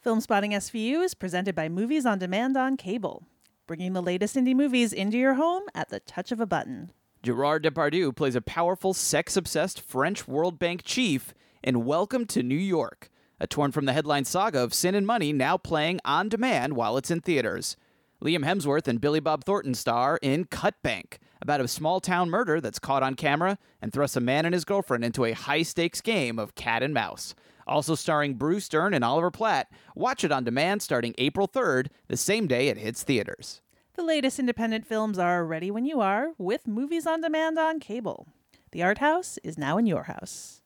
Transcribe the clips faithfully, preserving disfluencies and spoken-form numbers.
Film Spotting S V U is presented by Movies on Demand on Cable, bringing the latest indie movies into your home at the touch of a button. Gerard Depardieu plays a powerful, sex-obsessed French World Bank chief in Welcome to New York, a torn-from-the-headline saga of sin and money now playing on demand while it's in theaters. Liam Hemsworth and Billy Bob Thornton star in Cut Bank, about a small-town murder that's caught on camera and thrusts a man and his girlfriend into a high-stakes game of cat and mouse. Also starring Bruce Dern and Oliver Platt. Watch it on demand starting April third, the same day it hits theaters. The latest independent films are ready when you are with Movies on Demand on Cable. The Art House is now in your house.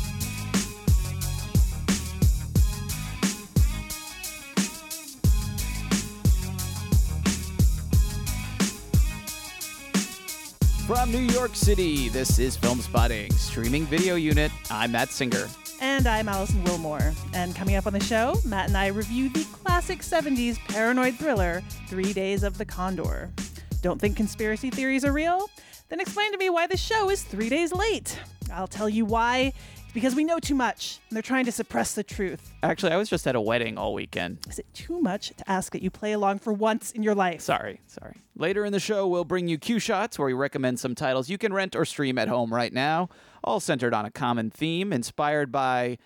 From New York City, this is Film Spotting, streaming video unit. I'm Matt Singer. And I'm Allison Wilmore. And coming up on the show, Matt and I review the classic seventies paranoid thriller, Three Days of the Condor. Don't think conspiracy theories are real? Then explain to me why the show is three days late. I'll tell you why. It's because we know too much, and they're trying to suppress the truth. Actually, I was just at a wedding all weekend. Is it too much to ask that you play along for once in your life? Sorry, sorry. Later in the show, we'll bring you Q Shots, where we recommend some titles you can rent or stream at home right now, all centered on a common theme, inspired by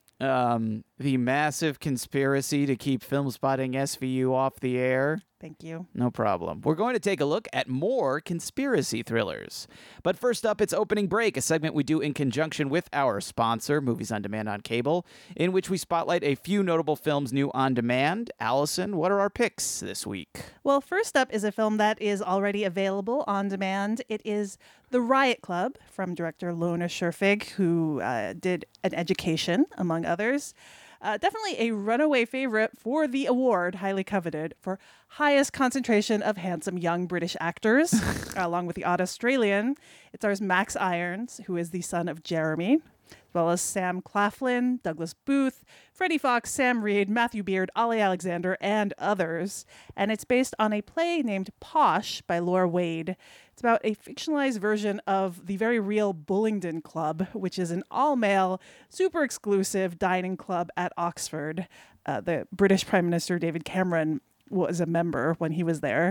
um, the massive conspiracy to keep Film Spotting S V U off the air. Thank you. No problem. We're going to take a look at more conspiracy thrillers. But first up, it's Opening Break, a segment we do in conjunction with our sponsor, Movies on Demand on Cable, in which we spotlight a few notable films new on demand. Allison, what are our picks this week? Well, first up is a film that is already available on demand. It is The Riot Club from director Lona Scherfig, who uh, did An Education, among others. Uh, definitely a runaway favorite for the award, highly coveted, for highest concentration of handsome young British actors, along with the odd Australian. It stars Max Irons, who is the son of Jeremy, as well as Sam Claflin, Douglas Booth, Freddie Fox, Sam Reed, Matthew Beard, Ollie Alexander, and others. And it's based on a play named Posh by Laura Wade. It's about a fictionalized version of the very real Bullingdon Club, which is an all-male, super exclusive dining club at Oxford. Uh, the British Prime Minister David Cameron was a member when he was there.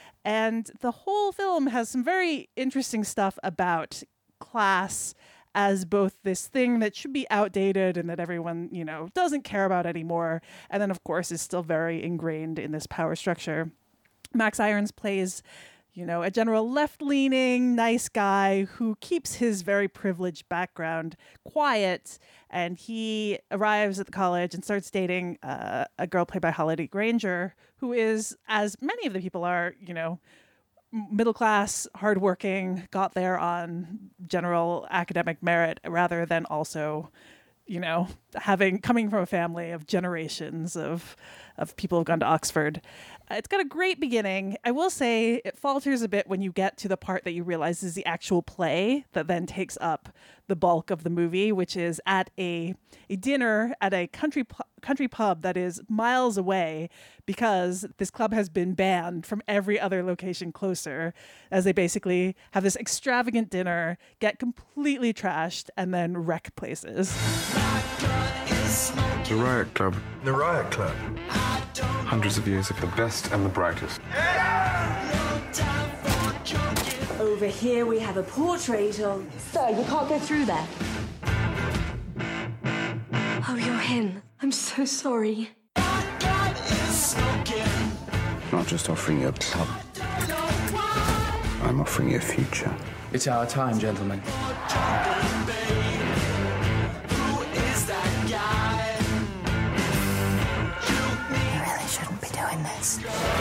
And the whole film has some very interesting stuff about class as both this thing that should be outdated and that everyone, you know, doesn't care about anymore. And then, of course, is still very ingrained in this power structure. Max Irons plays, you know, a general left-leaning, nice guy who keeps his very privileged background quiet. And he arrives at the college and starts dating uh, a girl played by Holliday Granger, who is, as many of the people are, you know, middle class, hardworking, got there on general academic merit rather than also, you know, having coming from a family of generations of of people who've gone to Oxford. Uh, it's got a great beginning. I will say it falters a bit when you get to the part that you realize is the actual play that then takes up the bulk of the movie, which is at a a dinner at a country pu- country pub that is miles away because this club has been banned from every other location closer, as they basically have this extravagant dinner, get completely trashed, and then wreck places. The Riot Club. The Riot Club. Hundreds of years of the best and the brightest. Over here we have a portrait of... Sir, you can't go through there. Oh, you're him. I'm so sorry. Not just offering you a club. I'm offering you a future. It's our time, gentlemen. This.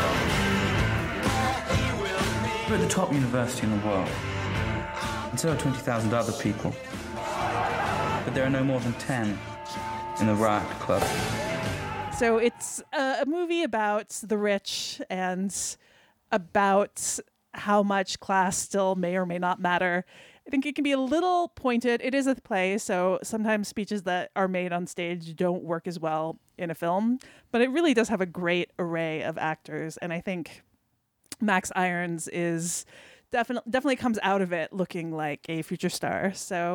We're at the top university in the world, and so are twenty thousand other people. But there are no more than ten in the Riot Club. So it's a, a movie about the rich and about how much class still may or may not matter. I think it can be a little pointed. It is a play, so sometimes speeches that are made on stage don't work as well in a film, but it really does have a great array of actors, and I think Max Irons is definitely definitely comes out of it looking like a future star. So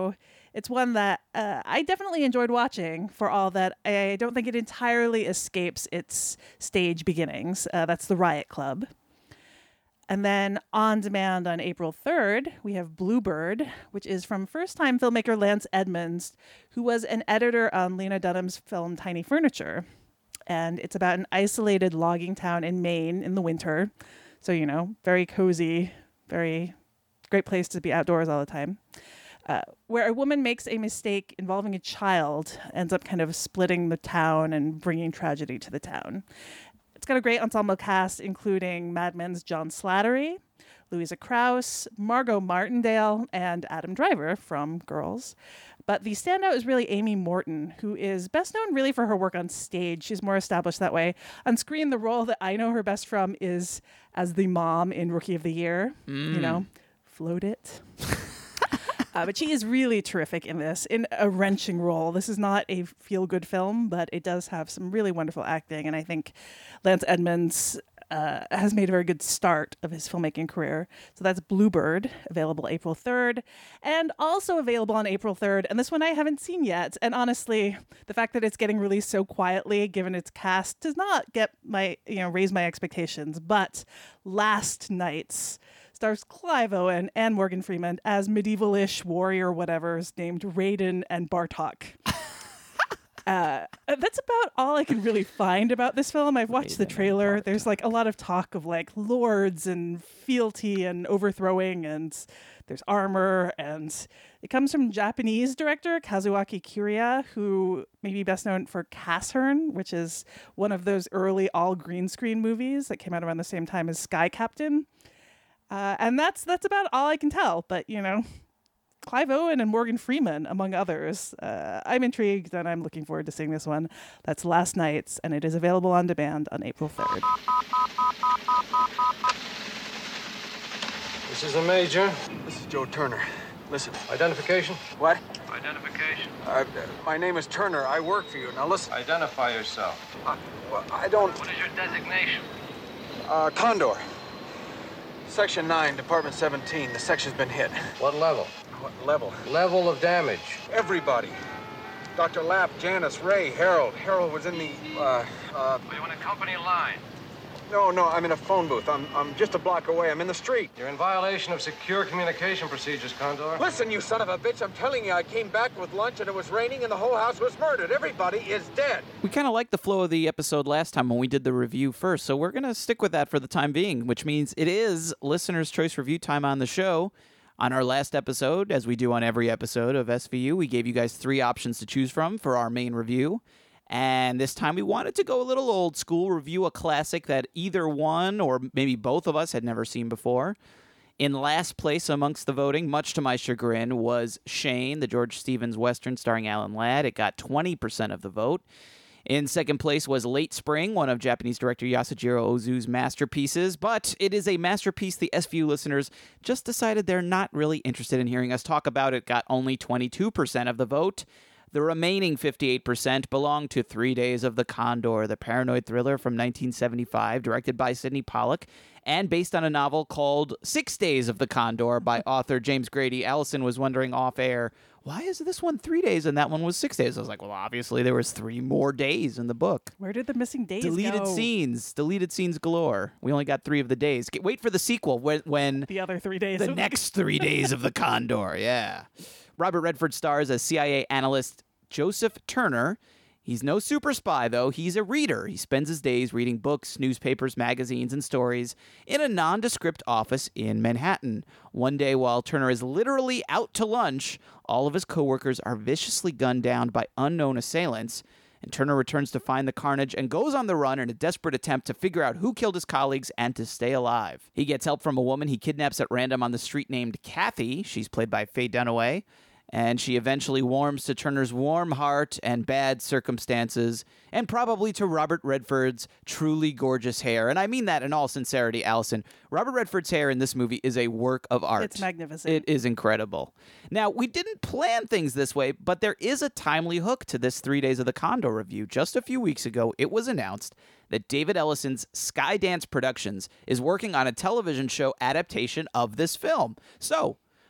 It's one that uh, I definitely enjoyed watching, for all that I don't think it entirely escapes its stage beginnings. Uh, that's The Riot Club. And then on demand on April third, we have Bluebird, which is from first-time filmmaker Lance Edmonds, who was an editor on Lena Dunham's film Tiny Furniture. And it's about an isolated logging town in Maine in the winter. So, you know, very cozy, very great place to be outdoors all the time. Uh, where a woman makes a mistake involving a child, ends up kind of splitting the town and bringing tragedy to the town. It's got a great ensemble cast, including Mad Men's John Slattery, Louisa Krause, Margot Martindale, and Adam Driver from Girls. But the standout is really Amy Morton, who is best known really for her work on stage. She's more established that way. On screen, the role that I know her best from is as the mom in Rookie of the Year. Mm. You know, float it. Uh, but she is really terrific in this, in a wrenching role. This is not a feel-good film, but it does have some really wonderful acting. And I think Lance Edmonds uh, has made a very good start of his filmmaking career. So that's Bluebird, available April third. And also available on April third. And this one I haven't seen yet. And honestly, the fact that it's getting released so quietly, given its cast, does not get my, you know, raise my expectations. But Last Nights stars Clive Owen and Morgan Freeman as medieval-ish warrior whatevers named Raiden and Bartok. uh, that's about all I can really find about this film. I've watched the trailer. There's like a lot of talk of like lords and fealty and overthrowing, and there's armor, and it comes from Japanese director Kazuaki Kiriya, who may be best known for Casshern, which is one of those early all green screen movies that came out around the same time as Sky Captain. Uh, and that's that's about all I can tell. But, you know, Clive Owen and Morgan Freeman, among others. Uh, I'm intrigued, and I'm looking forward to seeing this one. That's Last Nights, and it is available on demand on April third. This is the Major. This is Joe Turner. Listen. Identification? What? Identification. Uh, my name is Turner. I work for you. Now listen. Identify yourself. I, well, I don't... What is your designation? Uh, Condor. Section nine, Department seventeen. The section's been hit. What level? What level? Level of damage. Everybody. Doctor Lapp, Janice, Ray, Harold. Harold was in the, uh, uh... Are you on a company line? No, no, I'm in a phone booth. I'm, I'm just a block away. I'm in the street. You're in violation of secure communication procedures, Condor. Listen, you son of a bitch. I'm telling you, I came back with lunch and it was raining and the whole house was murdered. Everybody is dead. We kind of liked the flow of the episode last time when we did the review first, so we're going to stick with that for the time being, which means it is Listener's Choice Review time on the show. On our last episode, as we do on every episode of S V U, we gave you guys three options to choose from for our main review. And this time we wanted to go a little old school, review a classic that either one or maybe both of us had never seen before. In last place amongst the voting, much to my chagrin, was Shane, the George Stevens Western starring Alan Ladd. It got twenty percent of the vote. In second place was Late Spring, one of Japanese director Yasujiro Ozu's masterpieces, but it is a masterpiece the S V U listeners just decided they're not really interested in hearing us talk about. It got only twenty-two percent of the vote. The remaining fifty-eight percent belong to Three Days of the Condor, the paranoid thriller from nineteen seventy-five, directed by Sidney Pollack, and based on a novel called Six Days of the Condor by author James Grady. Allison was wondering off-air, why is this one three days and that one was six days? I was like, well, obviously there was three more days in the book. Where did the missing days Deleted go? scenes. Deleted scenes galore. We only got three of the days. Get, wait for the sequel when... when the other three days. The next three days of the Condor, yeah. Robert Redford stars as C I A analyst Joseph Turner. He's no super spy, though. He's a reader. He spends his days reading books, newspapers, magazines, and stories in a nondescript office in Manhattan. One day, while Turner is literally out to lunch, all of his coworkers are viciously gunned down by unknown assailants, and Turner returns to find the carnage and goes on the run in a desperate attempt to figure out who killed his colleagues and to stay alive. He gets help from a woman he kidnaps at random on the street named Kathy. She's played by Faye Dunaway. And she eventually warms to Turner's warm heart and bad circumstances, and probably to Robert Redford's truly gorgeous hair. And I mean that in all sincerity, Allison. Robert Redford's hair in this movie is a work of art. It's magnificent. It is incredible. Now, we didn't plan things this way, but there is a timely hook to this Three Days of the Condor review. Just a few weeks ago, it was announced that David Ellison's Skydance Productions is working on a television show adaptation of this film. So,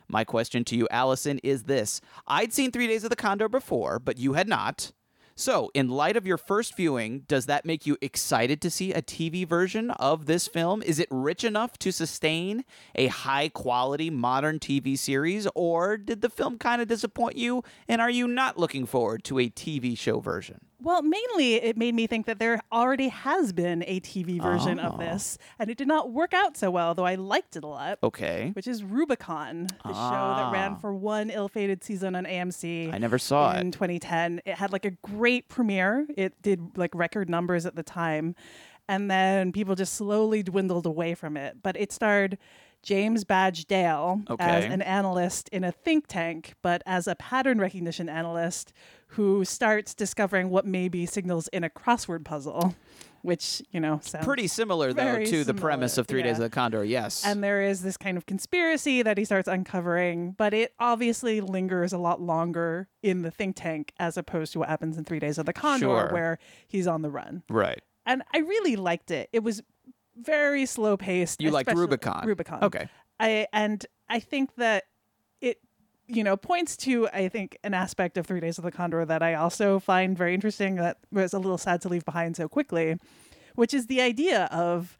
My question to you, Allison, is this. I'd seen Three Days of the Condor before, but you had not. So, in light of your first viewing, does that make you excited to see a T V version of this film? Is it rich enough to sustain a high-quality modern T V series, or did the film kind of disappoint you, and are you not looking forward to a T V show version? Well, mainly it made me think that there already has been a T V version Oh. of this, and it did not work out so well, though I liked it a lot. Okay. Which is Rubicon, the Ah. show that ran for one ill-fated season on A M C. I never saw in it. twenty ten. It had like a great premiere. It did like record numbers at the time, and then people just slowly dwindled away from it. But it starred James Badge Dale as Okay. an analyst in a think tank, but as a pattern recognition analyst who starts discovering what may be signals in a crossword puzzle, which, you know, sounds Pretty similar, though, very to the similar, premise of Three Days yeah. of the Condor, yes. And there is this kind of conspiracy that he starts uncovering, but it obviously lingers a lot longer in the think tank as opposed to what happens in Three Days of the Condor, Sure. where he's on the run. Right. And I really liked it. It was very slow paced. You liked Rubicon. Rubicon. Okay. I and I think that it, you know, points to, I think, an aspect of Three Days of the Condor that I also find very interesting that was a little sad to leave behind so quickly, which is the idea of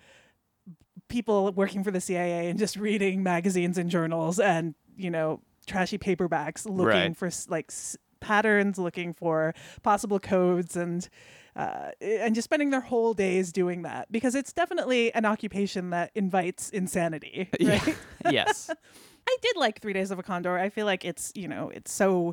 people working for the C I A and just reading magazines and journals and, you know, trashy paperbacks looking Right. for s- like s- patterns, looking for possible codes, and uh, and just spending their whole days doing that, because it's definitely an occupation that invites insanity. Right? Yeah. Yes. I did like Three Days of a Condor. I feel like it's, you know, it's so,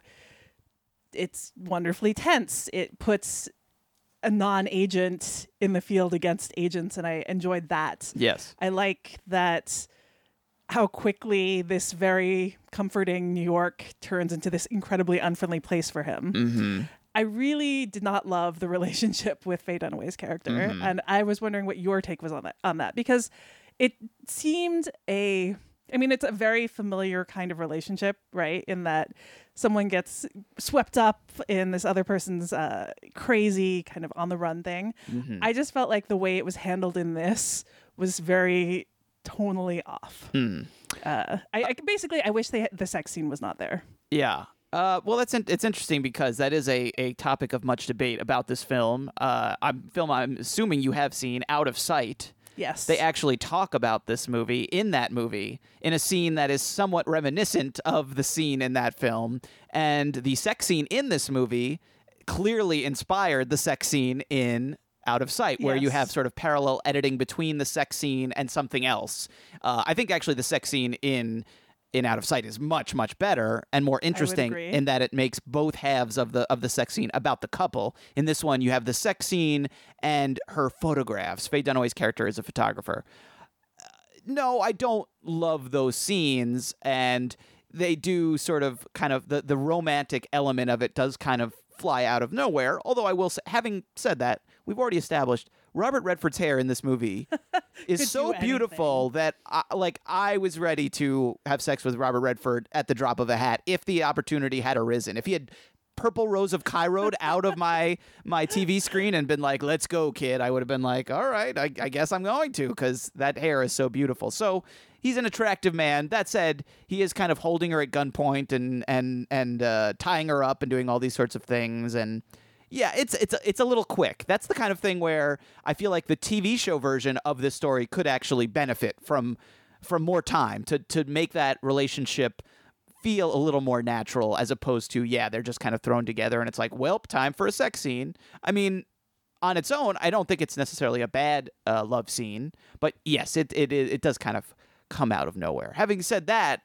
it's wonderfully tense. It puts a non-agent in the field against agents, and I enjoyed that. Yes. I like that how quickly this very comforting New York turns into this incredibly unfriendly place for him. Mm-hmm. I really did not love the relationship with Faye Dunaway's character, Mhm. and I was wondering what your take was on that. On that, because it seemed a, I mean, it's a very familiar kind of relationship, right? In that someone gets swept up in this other person's uh, crazy kind of on the run thing. Mhm. I just felt like the way it was handled in this was very tonally off. Hmm. Uh, I, I basically I wish they had, the sex scene was not there. Yeah. Uh, well, that's in, it's interesting because that is a, a topic of much debate about this film. Uh, I'm film I'm assuming you have seen, Out of Sight. Yes. They actually talk about this movie in that movie in a scene that is somewhat reminiscent of the scene in that film. And the sex scene in this movie clearly inspired the sex scene in Out of Sight, where you Yes. have sort of parallel editing between the sex scene and something else. Uh, I think actually the sex scene in in Out of Sight is much, much better and more interesting agree. in that it makes both halves of the of the sex scene about the couple. In this one, you have the sex scene and her photographs. Faye Dunaway's character is a photographer. Uh, no, I don't love those scenes, and they do sort of kind of the, the romantic element of it does kind of fly out of nowhere. Although I will say, having said that, we've already established Robert Redford's hair in this movie is Could so do beautiful that I, like I was ready to have sex with Robert Redford at the drop of a hat if the opportunity had arisen. If he had Purple Rose of Cairo out of my my T V screen and been like, "Let's go, kid," I would have been like, "All right, I, I guess I'm going to," because that hair is so beautiful. So he's an attractive man. That said, he is kind of holding her at gunpoint and and and uh, tying her up and doing all these sorts of things. And yeah, it's it's a, it's a little quick. That's the kind of thing where I feel like the T V show version of this story could actually benefit from from more time to to make that relationship feel a little more natural, as opposed to, yeah, they're just kind of thrown together and it's like, well, time for a sex scene. I mean, on its own, I don't think it's necessarily a bad uh, love scene, but yes, it, it it does kind of come out of nowhere. Having said that,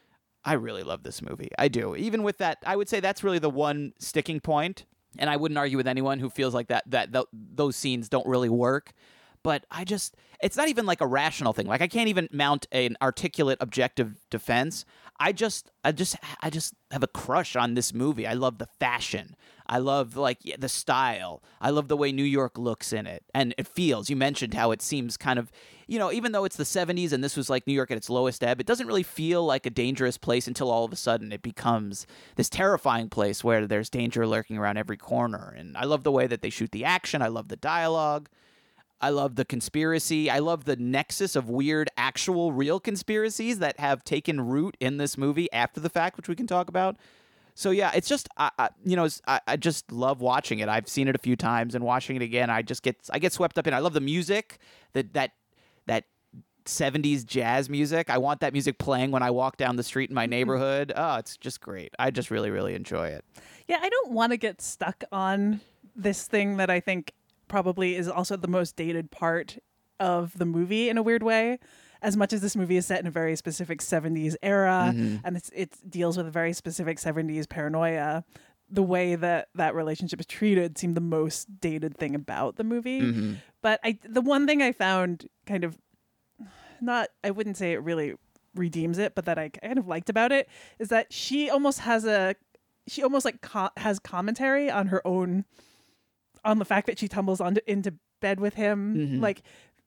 I really love this movie. I do. Even with that, I would say that's really the one sticking point, and I wouldn't argue with anyone who feels like that that th- those scenes don't really work. But I just, it's not even like a rational thing. Like I can't even mount an articulate, objective defense. I just, I just, I just have a crush on this movie. I love the fashion. I love like yeah, the style. I love the way New York looks in it and it feels. You mentioned how it seems kind of, you know, even though it's the seventies and this was like New York at its lowest ebb, it doesn't really feel like a dangerous place until all of a sudden it becomes this terrifying place where there's danger lurking around every corner. And I love the way that they shoot the action. I love the dialogue. I love the conspiracy. I love the nexus of weird, actual, real conspiracies that have taken root in this movie after the fact, which we can talk about. So yeah, it's just I, I, you know it's, I, I just love watching it. I've seen it a few times, and watching it again, I just get I get swept up in it. I love the music, that that that seventies jazz music. I want that music playing when I walk down the street in my neighborhood. Oh, it's just great. I just really really enjoy it. Yeah, I don't want to get stuck on this thing that I think probably is also the most dated part of the movie in a weird way. As much as this movie is set in a very specific seventies era, mm-hmm. and it's, it deals with a very specific seventies paranoia, the way that that relationship is treated seemed the most dated thing about the movie. Mm-hmm. But I, the one thing I found kind of not, I wouldn't say it really redeems it, but that I kind of liked about it is that she almost has a, she almost like co- has commentary on her own, on the fact that she tumbles onto into bed with him. Mm-hmm. Like,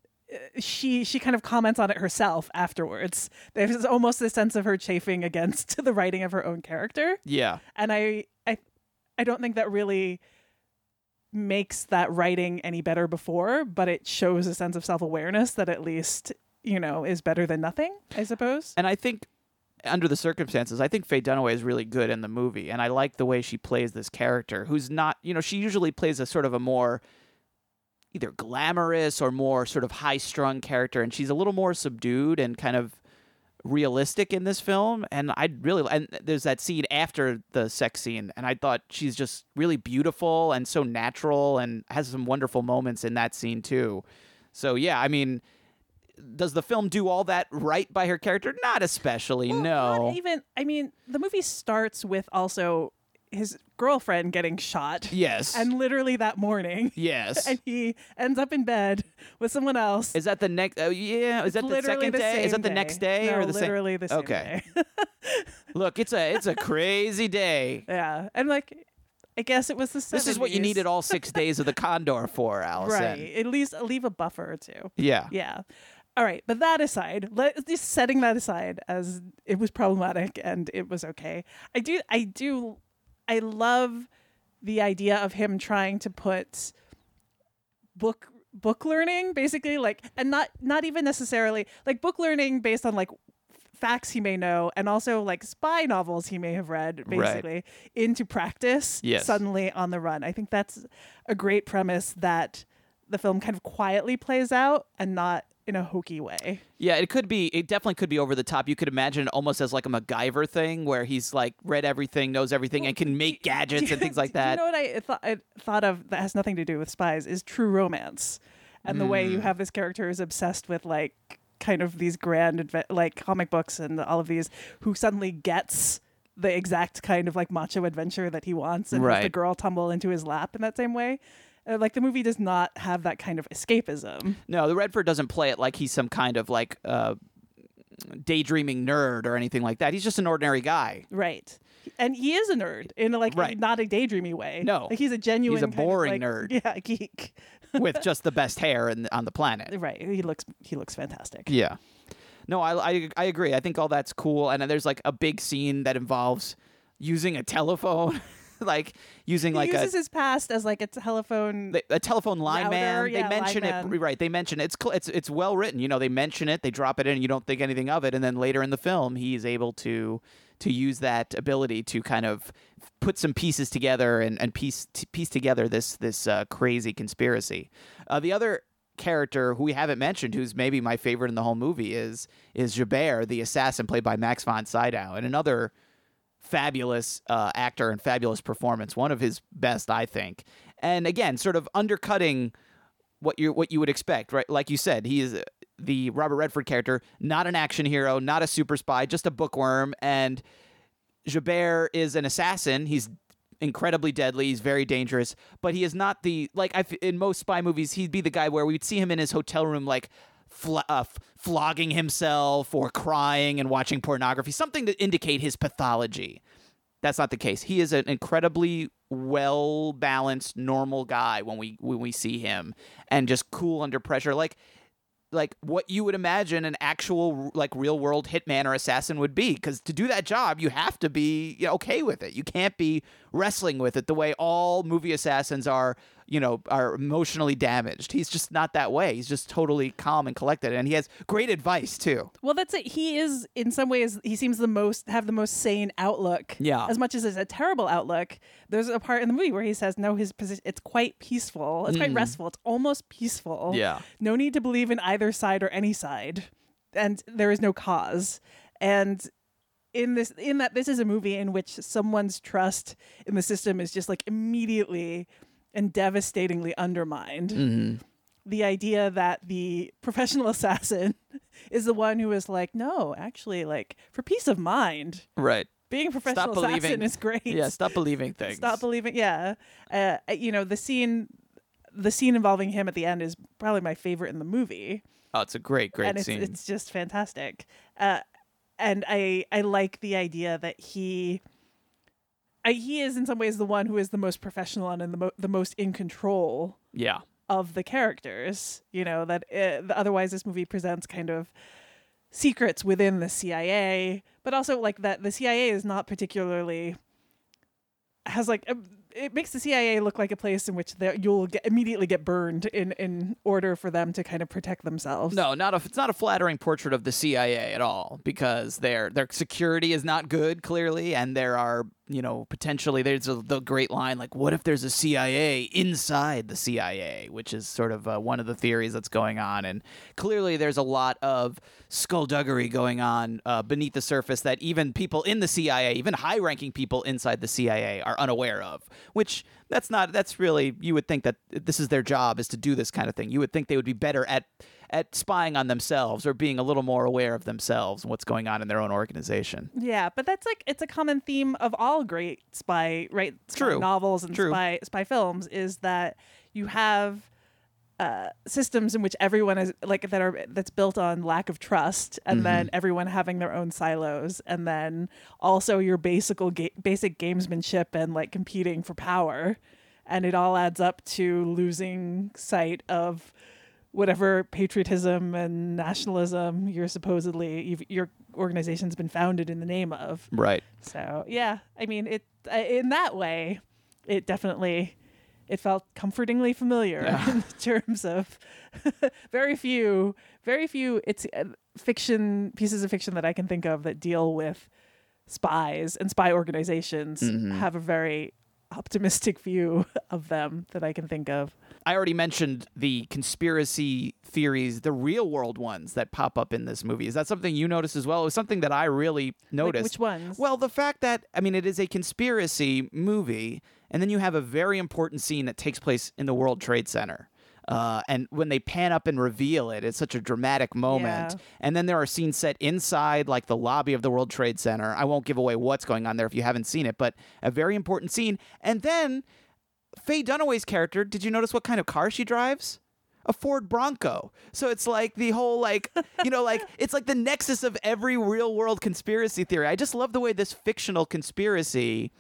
she she kind of comments on it herself afterwards. There's almost this sense of her chafing against the writing of her own character. Yeah. And I I I don't think that really makes that writing any better before, but it shows a sense of self-awareness that at least, you know, is better than nothing, I suppose. And I think under the circumstances, I think Faye Dunaway is really good in the movie, and I like the way she plays this character who's not, you know, she usually plays a sort of a more either glamorous or more sort of high-strung character, and she's a little more subdued and kind of realistic in this film. And I really, and there's that scene after the sex scene, and I thought she's just really beautiful and so natural, and has some wonderful moments in that scene too. So yeah, I mean, does the film do all that right by her character? Not especially, well, no. Not even, I mean, the movie starts with also his girlfriend getting shot. Yes. And literally that morning. Yes. And he ends up in bed with someone else. Is that the next? Oh, yeah. Is that the second the day? Is that the day. next day no, or the literally same? the same okay. day. Look, it's a it's a crazy day. Yeah, and like, I guess it was the seventies. This is what you needed all six days of the Condor for, Allison. Right. At least leave a buffer or two. Yeah. Yeah. All right, but that aside, let just setting that aside, as it was problematic and it was okay. I do, I do, I love the idea of him trying to put book book learning, basically, like, and not not even necessarily like book learning based on like facts he may know, and also like spy novels he may have read, basically, right, into practice. Yes. Suddenly on the run. I think that's a great premise that the film kind of quietly plays out and not in a hokey way. Yeah, it could be, it definitely could be over the top. You could imagine it almost as like a MacGyver thing where he's like read everything, knows everything, and can make gadgets and things like that. You know what I, th- I thought of that has nothing to do with spies is True Romance. And mm. the way you have this character who's obsessed with like kind of these grand adve- like comic books and all of these, who suddenly gets the exact kind of like macho adventure that he wants, and right, has the girl tumble into his lap in that same way. Uh, like, the movie does not have that kind of escapism. No, the Redford doesn't play it like he's some kind of like uh, daydreaming nerd or anything like that. He's just an ordinary guy. Right. And he is a nerd in like right. not a daydreamy way. No. Like, he's a genuine He's a boring kind of, like, nerd. Yeah, geek. With just the best hair in, on the planet. Right. He looks he looks fantastic. Yeah. No, I, I, I agree. I think all that's cool. And then there's like a big scene that involves using a telephone. like using he like uses a his past as like a telephone a telephone lineman. They yeah, mention line it man. right. They mention it. It's it's it's well written. You know, they mention it. They drop it in. And you don't think anything of it, and then later in the film, he's able to to use that ability to kind of put some pieces together and and piece t- piece together this this uh, crazy conspiracy. Uh, the other character who we haven't mentioned, who's maybe my favorite in the whole movie, is is Joubert, the assassin played by Max von Sydow, and another fabulous uh, actor and fabulous performance, one of his best, I think. And again, sort of undercutting what you what you would expect, right? Like you said, he is the Robert Redford character, not an action hero, not a super spy, just a bookworm. And Joubert is an assassin. He's incredibly deadly. He's very dangerous, but he is not the, like I've, in most spy movies, he'd be the guy where we'd see him in his hotel room, like Fl- uh, f- flogging himself or crying and watching pornography, something to indicate his pathology. That's not the case. He is an incredibly well-balanced, normal guy when we when we see him, and just cool under pressure, like like what you would imagine an actual like real-world hitman or assassin would be. Because to do that job, you have to be, you know, okay with it. You can't be wrestling with it the way all movie assassins are, you know, are emotionally damaged. He's just not that way. He's just totally calm and collected, and he has great advice too. Well, that's it. He is, in some ways, he seems the most have the most sane outlook. Yeah. As much as it's a terrible outlook, there's a part in the movie where he says, "No, his position. It's quite peaceful. It's quite restful. It's almost peaceful. Yeah. No need to believe in either side or any side, and there is no cause." And in this, in that, this is a movie in which someone's trust in the system is just like immediately and devastatingly undermined. Mm-hmm. The idea that the professional assassin is the one who is like, no, actually, like, for peace of mind, Right. being a professional Stop assassin believing. is great. Yeah. Stop believing things. Stop believing. Yeah. Uh, you know, the scene, the scene involving him at the end is probably my favorite in the movie. Oh, it's a great, great and it's, scene. it's just fantastic. Uh, and I, I like the idea that he, I, he is in some ways the one who is the most professional and the, mo- the most in control Yeah. of the characters. You know, that uh, otherwise this movie presents kind of secrets within the C I A, but also like that the C I A is not particularly has like a, it makes the C I A look like a place in which you'll get, immediately get burned in in order for them to kind of protect themselves. No, not a. It's not a flattering portrait of the C I A at all, because their their security is not good, clearly, and there are, you know, potentially there's a, the great line like, what if there's a C I A inside the C I A, which is sort of uh, one of the theories that's going on, and clearly there's a lot of skullduggery going on uh, beneath the surface that even people in the C I A, even high-ranking people inside the C I A, are unaware of. Which that's not. That's really, you would think that this is their job, is to do this kind of thing. You would think they would be better at at spying on themselves or being a little more aware of themselves and what's going on in their own organization. Yeah, but that's like, it's a common theme of all great spy, right? Spy True. novels and True. spy spy films is that you have uh, systems in which everyone is like that are that's built on lack of trust, and Mm-hmm. then everyone having their own silos, and then also your basic ga- basic gamesmanship and like competing for power, and it all adds up to losing sight of whatever patriotism and nationalism you're supposedly you've, your organization's been founded in the name of. Right. So yeah, I mean, it uh, in that way, it definitely it felt comfortingly familiar in terms of very few, very few. It's uh, fiction pieces of fiction that I can think of that deal with spies and spy organizations have a very optimistic view of them that I can think of. I already mentioned the conspiracy theories, the real world ones that pop up in this movie. Is that something you noticed as well? It was something that I really noticed. which ones? Well, the fact that, I mean, it is a conspiracy movie, and then you have a very important scene that takes place in the World Trade Center. Uh, and when they pan up and reveal it, it's such a dramatic moment. Yeah. And then there are scenes set inside, like the lobby of the World Trade Center. I won't give away what's going on there if you haven't seen it, but a very important scene. And then Faye Dunaway's character, did you notice what kind of car she drives? A Ford Bronco. So it's like the whole, like, you know, like, it's like the nexus of every real world conspiracy theory. I just love the way this fictional conspiracy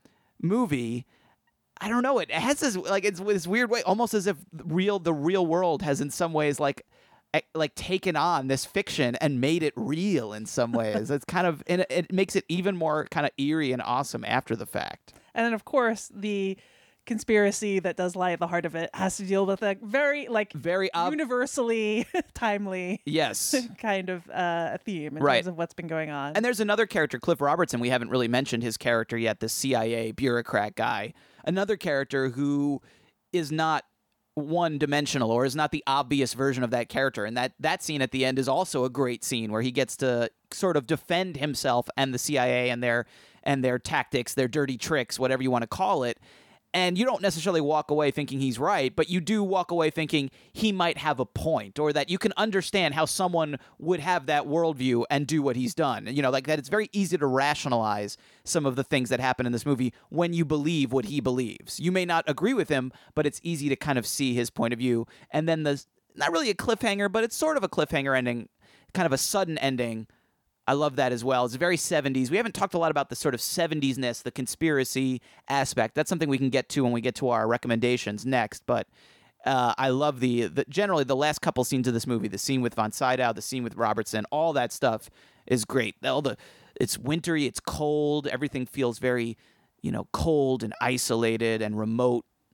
movie, I don't know, it has this, like, it's this weird way, almost as if real the real world has in some ways, like, e- like taken on this fiction and made it real in some ways. It's kind of, and it, it makes it even more kind of eerie and awesome after the fact. And then, of course, the conspiracy that does lie at the heart of it has to deal with a very, like, Very ob- universally timely Yes. kind of uh, theme in Right. terms of what's been going on. And there's another character, Cliff Robertson. We haven't really mentioned his character yet, the C I A bureaucrat guy. Another character who is not one-dimensional, or is not the obvious version of that character. And that, that scene at the end is also a great scene where he gets to sort of defend himself and the C I A and their and their tactics, their dirty tricks, whatever you want to call it. And you don't necessarily walk away thinking he's right, but you do walk away thinking he might have a point, or that you can understand how someone would have that worldview and do what he's done. You know, like that it's very easy to rationalize some of the things that happen in this movie when you believe what he believes. You may not agree with him, but it's easy to kind of see his point of view. And then the, not really a cliffhanger, but it's sort of a cliffhanger ending, kind of a sudden ending. I love that as well. It's very seventies. We haven't talked a lot about the sort of seventies-ness, the conspiracy aspect. That's something we can get to when we get to our recommendations next. But uh, I love the, the generally the last couple scenes of this movie, the scene with Von Sydow, the scene with Robertson, all that stuff is great. All the it's wintry, it's cold, everything feels very, you know, cold and isolated and remote.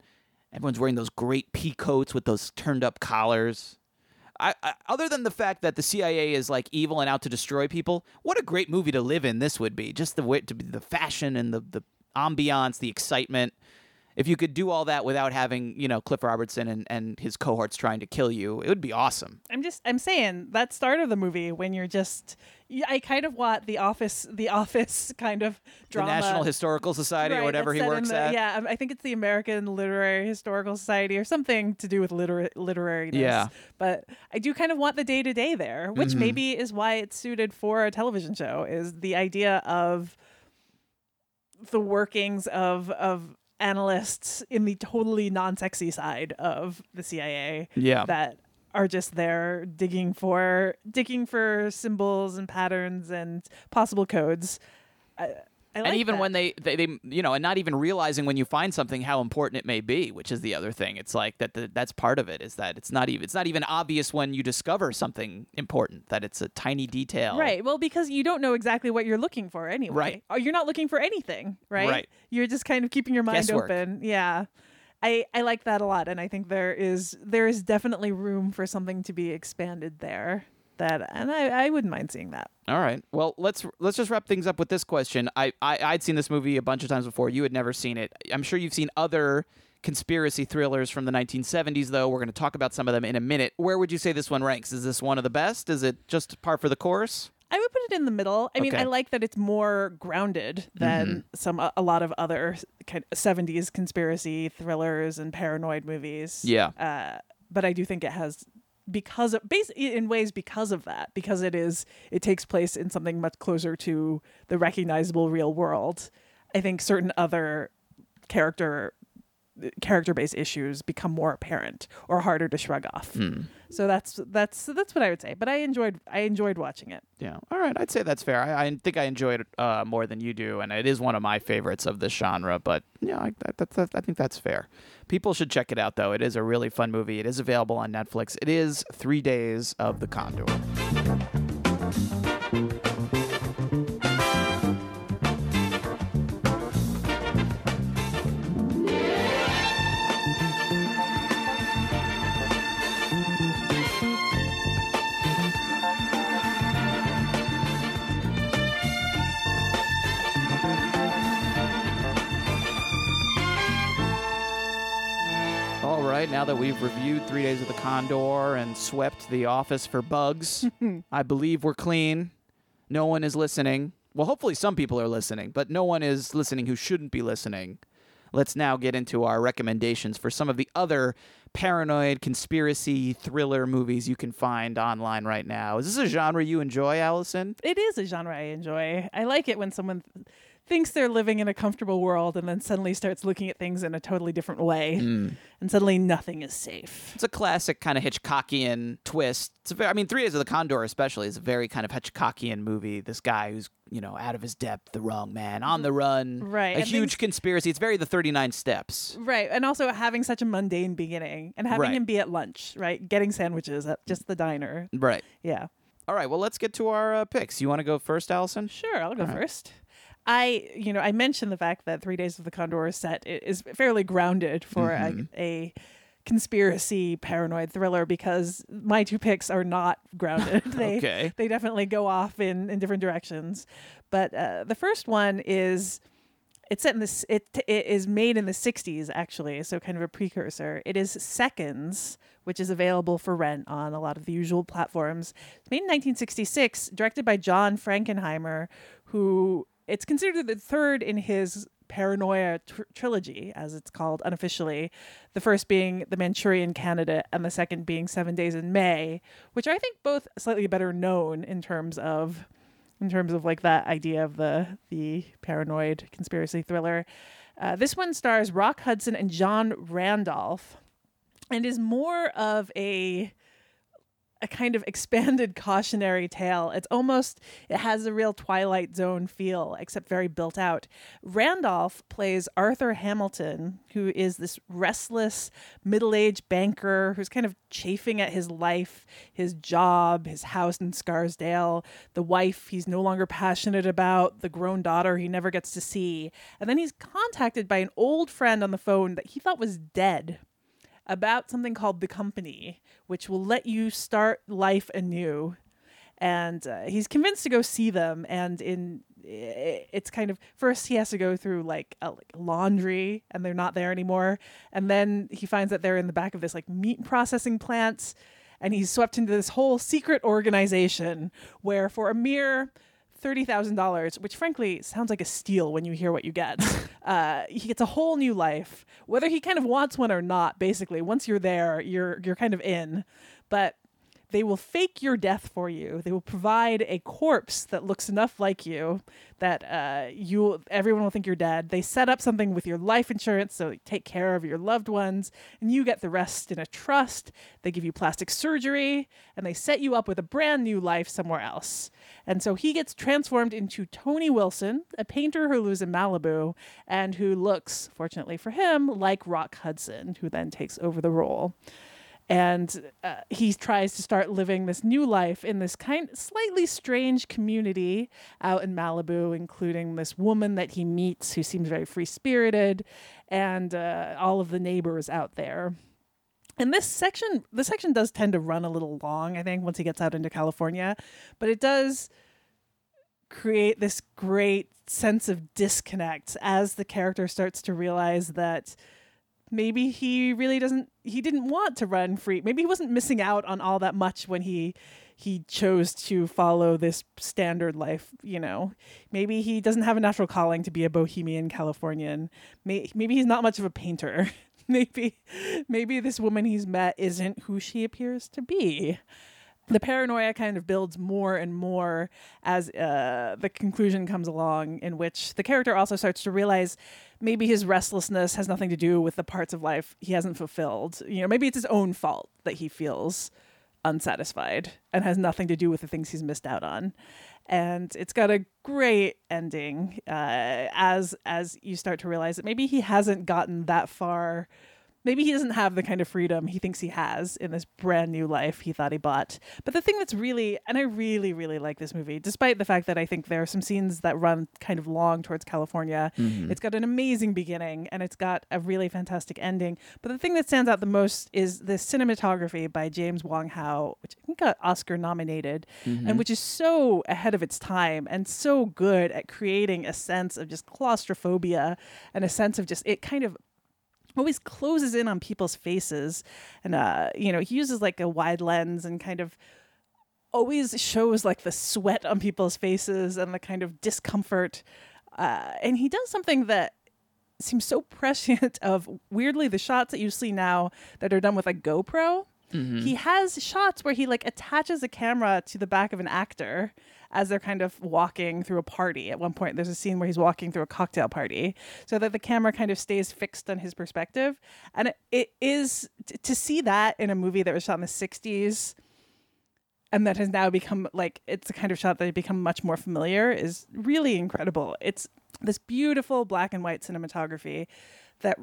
Everyone's wearing those great pea coats with those turned up collars. I, I, other than the fact that the C I A is like evil and out to destroy people, what a great movie to live in this would be. Just the way to be the fashion and the, the ambiance, the excitement. If you could do all that without having, you know, Cliff Robertson and, and his cohorts trying to kill you, it would be awesome. I'm just, I'm saying that start of the movie when you're just, I kind of want the office, the office kind of drama. The National Historical Society right, or whatever he works the, at. Yeah, I think it's the American Literary Historical Society or something to do with liter- literariness. Yeah. But I do kind of want the day to day there, which Mm-hmm. maybe is why it's suited for a television show, is the idea of the workings of, of, analysts in the totally non-sexy side of the C I A Yeah. that are just there digging for digging for symbols and patterns and possible codes. I, I like and even that. when they, they, they, you know, and not even realizing when you find something how important it may be, which is the other thing. It's like that. The, that's part of it. Is that it's not even it's not even obvious when you discover something important that it's a tiny detail. Right. Well, because you don't know exactly what you're looking for anyway. Right. Or you're not looking for anything. Right. Right. You're just kind of keeping your mind Guesswork. open. Yeah. I, I like that a lot, and I think there is there is definitely room for something to be expanded there. That and I, I wouldn't mind seeing that. All right. Well, let's let's just wrap things up with this question. I, I I'd seen this movie a bunch of times before. You had never seen it. I'm sure you've seen other conspiracy thrillers from the nineteen seventies, though. We're going to talk about some of them in a minute. Where would you say this one ranks? Is this one of the best? Is it just par for the course? I would put it in the middle. I mean, Okay. I like that it's more grounded than Mm-hmm. some a, a lot of other kind of seventies conspiracy thrillers and paranoid movies. Yeah. Uh, but I do think it has because of base in ways because of that because it is it takes place in something much closer to the recognizable real world. I think certain other character character based issues become more apparent or harder to shrug off. Hmm. So that's that's that's what I would say. But I enjoyed I enjoyed watching it. Yeah. All right. I'd say that's fair. I, I think I enjoyed it uh, more than you do, and it is one of my favorites of this genre. But yeah, I, that, that, I think that's fair. People should check it out, though. It is a really fun movie. It is available on Netflix. It is Three Days of the Condor. All right, now that we've reviewed Three Days of the Condor and swept the office for bugs, I believe we're clean. No one is listening. Well, hopefully some people are listening, but no one is listening who shouldn't be listening. Let's now get into our recommendations for some of the other paranoid, conspiracy, thriller movies you can find online right now. Is this a genre you enjoy, Allison? It is a genre I enjoy. I like it when someone th- thinks they're living in a comfortable world and then suddenly starts looking at things in a totally different way. Mm. And suddenly nothing is safe. It's a classic kind of Hitchcockian twist. It's a very, I mean, Three Days of the Condor especially is a very kind of Hitchcockian movie. This guy who's, you know, out of his depth, the wrong man, on the run. Right, A and huge things- conspiracy. It's very the thirty-nine Steps. Right. And also having such a mundane beginning and having Right. him be at lunch, right? Getting sandwiches at just the diner. Right. Yeah. All right, well, let's get to our uh, picks. You want to go first, Allison? Sure, I'll go first. I, you know, I mentioned the fact that Three Days of the Condor is set i- is fairly grounded for Mm-hmm. a, a conspiracy paranoid thriller because my two picks are not grounded. they Okay. they definitely go off in, in different directions. But uh, the first one is it's set in this it it is made in the sixties actually, so kind of a precursor. It is Seconds, which is available for rent on a lot of the usual platforms. It's made in nineteen sixty-six, directed by John Frankenheimer, who it's considered the third in his Paranoia tr- trilogy, as it's called unofficially. The first being The Manchurian Candidate, and the second being Seven Days in May, which are, I think, both slightly better known in terms of, in terms of like that idea of the the paranoid conspiracy thriller. Uh, this one stars Rock Hudson and John Randolph, and is more of a a kind of expanded cautionary tale. It's almost, it has a real Twilight Zone feel, except very built out. Randolph plays Arthur Hamilton, who is this restless middle-aged banker who's kind of chafing at his life, his job, his house in Scarsdale, the wife he's no longer passionate about, the grown daughter he never gets to see. And then he's contacted by an old friend on the phone that he thought was dead, about something called The Company, which will let you start life anew. And uh, he's convinced to go see them. And in it's kind of, first he has to go through like, a, like laundry, and they're not there anymore. And then he finds that they're in the back of this like meat processing plant. And he's swept into this whole secret organization where for a mere thirty thousand dollars, which frankly sounds like a steal when you hear what you get. Uh, he gets a whole new life, whether he kind of wants one or not. Basically, once you're there, you're you're kind of in. But they will fake your death for you. They will provide a corpse that looks enough like you that uh, you everyone will think you're dead. They set up something with your life insurance, so they take care of your loved ones, and you get the rest in a trust. They give you plastic surgery, and they set you up with a brand new life somewhere else. And so he gets transformed into Tony Wilson, a painter who lives in Malibu, and who looks, fortunately for him, like Rock Hudson, who then takes over the role. And uh, he tries to start living this new life in this kind slightly strange community out in Malibu, including this woman that he meets who seems very free-spirited, and uh, all of the neighbors out there. And this section, the section does tend to run a little long, I think, once he gets out into California, but it does create this great sense of disconnect as the character starts to realize that maybe he really doesn't, he didn't want to run free. Maybe he wasn't missing out on all that much when he he chose to follow this standard life, you know. Maybe he doesn't have a natural calling to be a bohemian Californian. Maybe he's not much of a painter. maybe maybe this woman he's met isn't who she appears to be. The paranoia kind of builds more and more as uh, the conclusion comes along, in which the character also starts to realize maybe his restlessness has nothing to do with the parts of life he hasn't fulfilled. You know, maybe it's his own fault that he feels unsatisfied and has nothing to do with the things he's missed out on. And it's got a great ending uh, as as you start to realize that maybe he hasn't gotten that far. Maybe he doesn't have the kind of freedom he thinks he has in this brand new life he thought he bought. But the thing that's really, and I really, really like this movie, despite the fact that I think there are some scenes that run kind of long towards California, mm-hmm. It's got an amazing beginning and it's got a really fantastic ending. But the thing that stands out the most is the cinematography by James Wong Howe, which I think got Oscar nominated, mm-hmm. and which is so ahead of its time and so good at creating a sense of just claustrophobia and a sense of just, it kind of always closes in on people's faces. And, uh, you know, he uses like a wide lens and kind of always shows like the sweat on people's faces and the kind of discomfort. Uh, and he does something that seems so prescient of, weirdly, the shots that you see now that are done with a GoPro. Mm-hmm. He has shots where he like attaches a camera to the back of an actor as they're kind of walking through a party. At one point, there's a scene where he's walking through a cocktail party so that the camera kind of stays fixed on his perspective. And it, it is, t- to see that in a movie that was shot in the sixties and that has now become like, it's the kind of shot that has become much more familiar is really incredible. It's this beautiful black and white cinematography that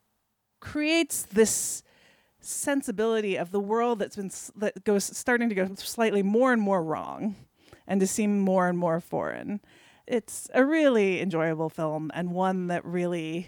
creates this sensibility of the world that's been, that goes, starting to go slightly more and more wrong and to seem more and more foreign. It's a really enjoyable film and one that really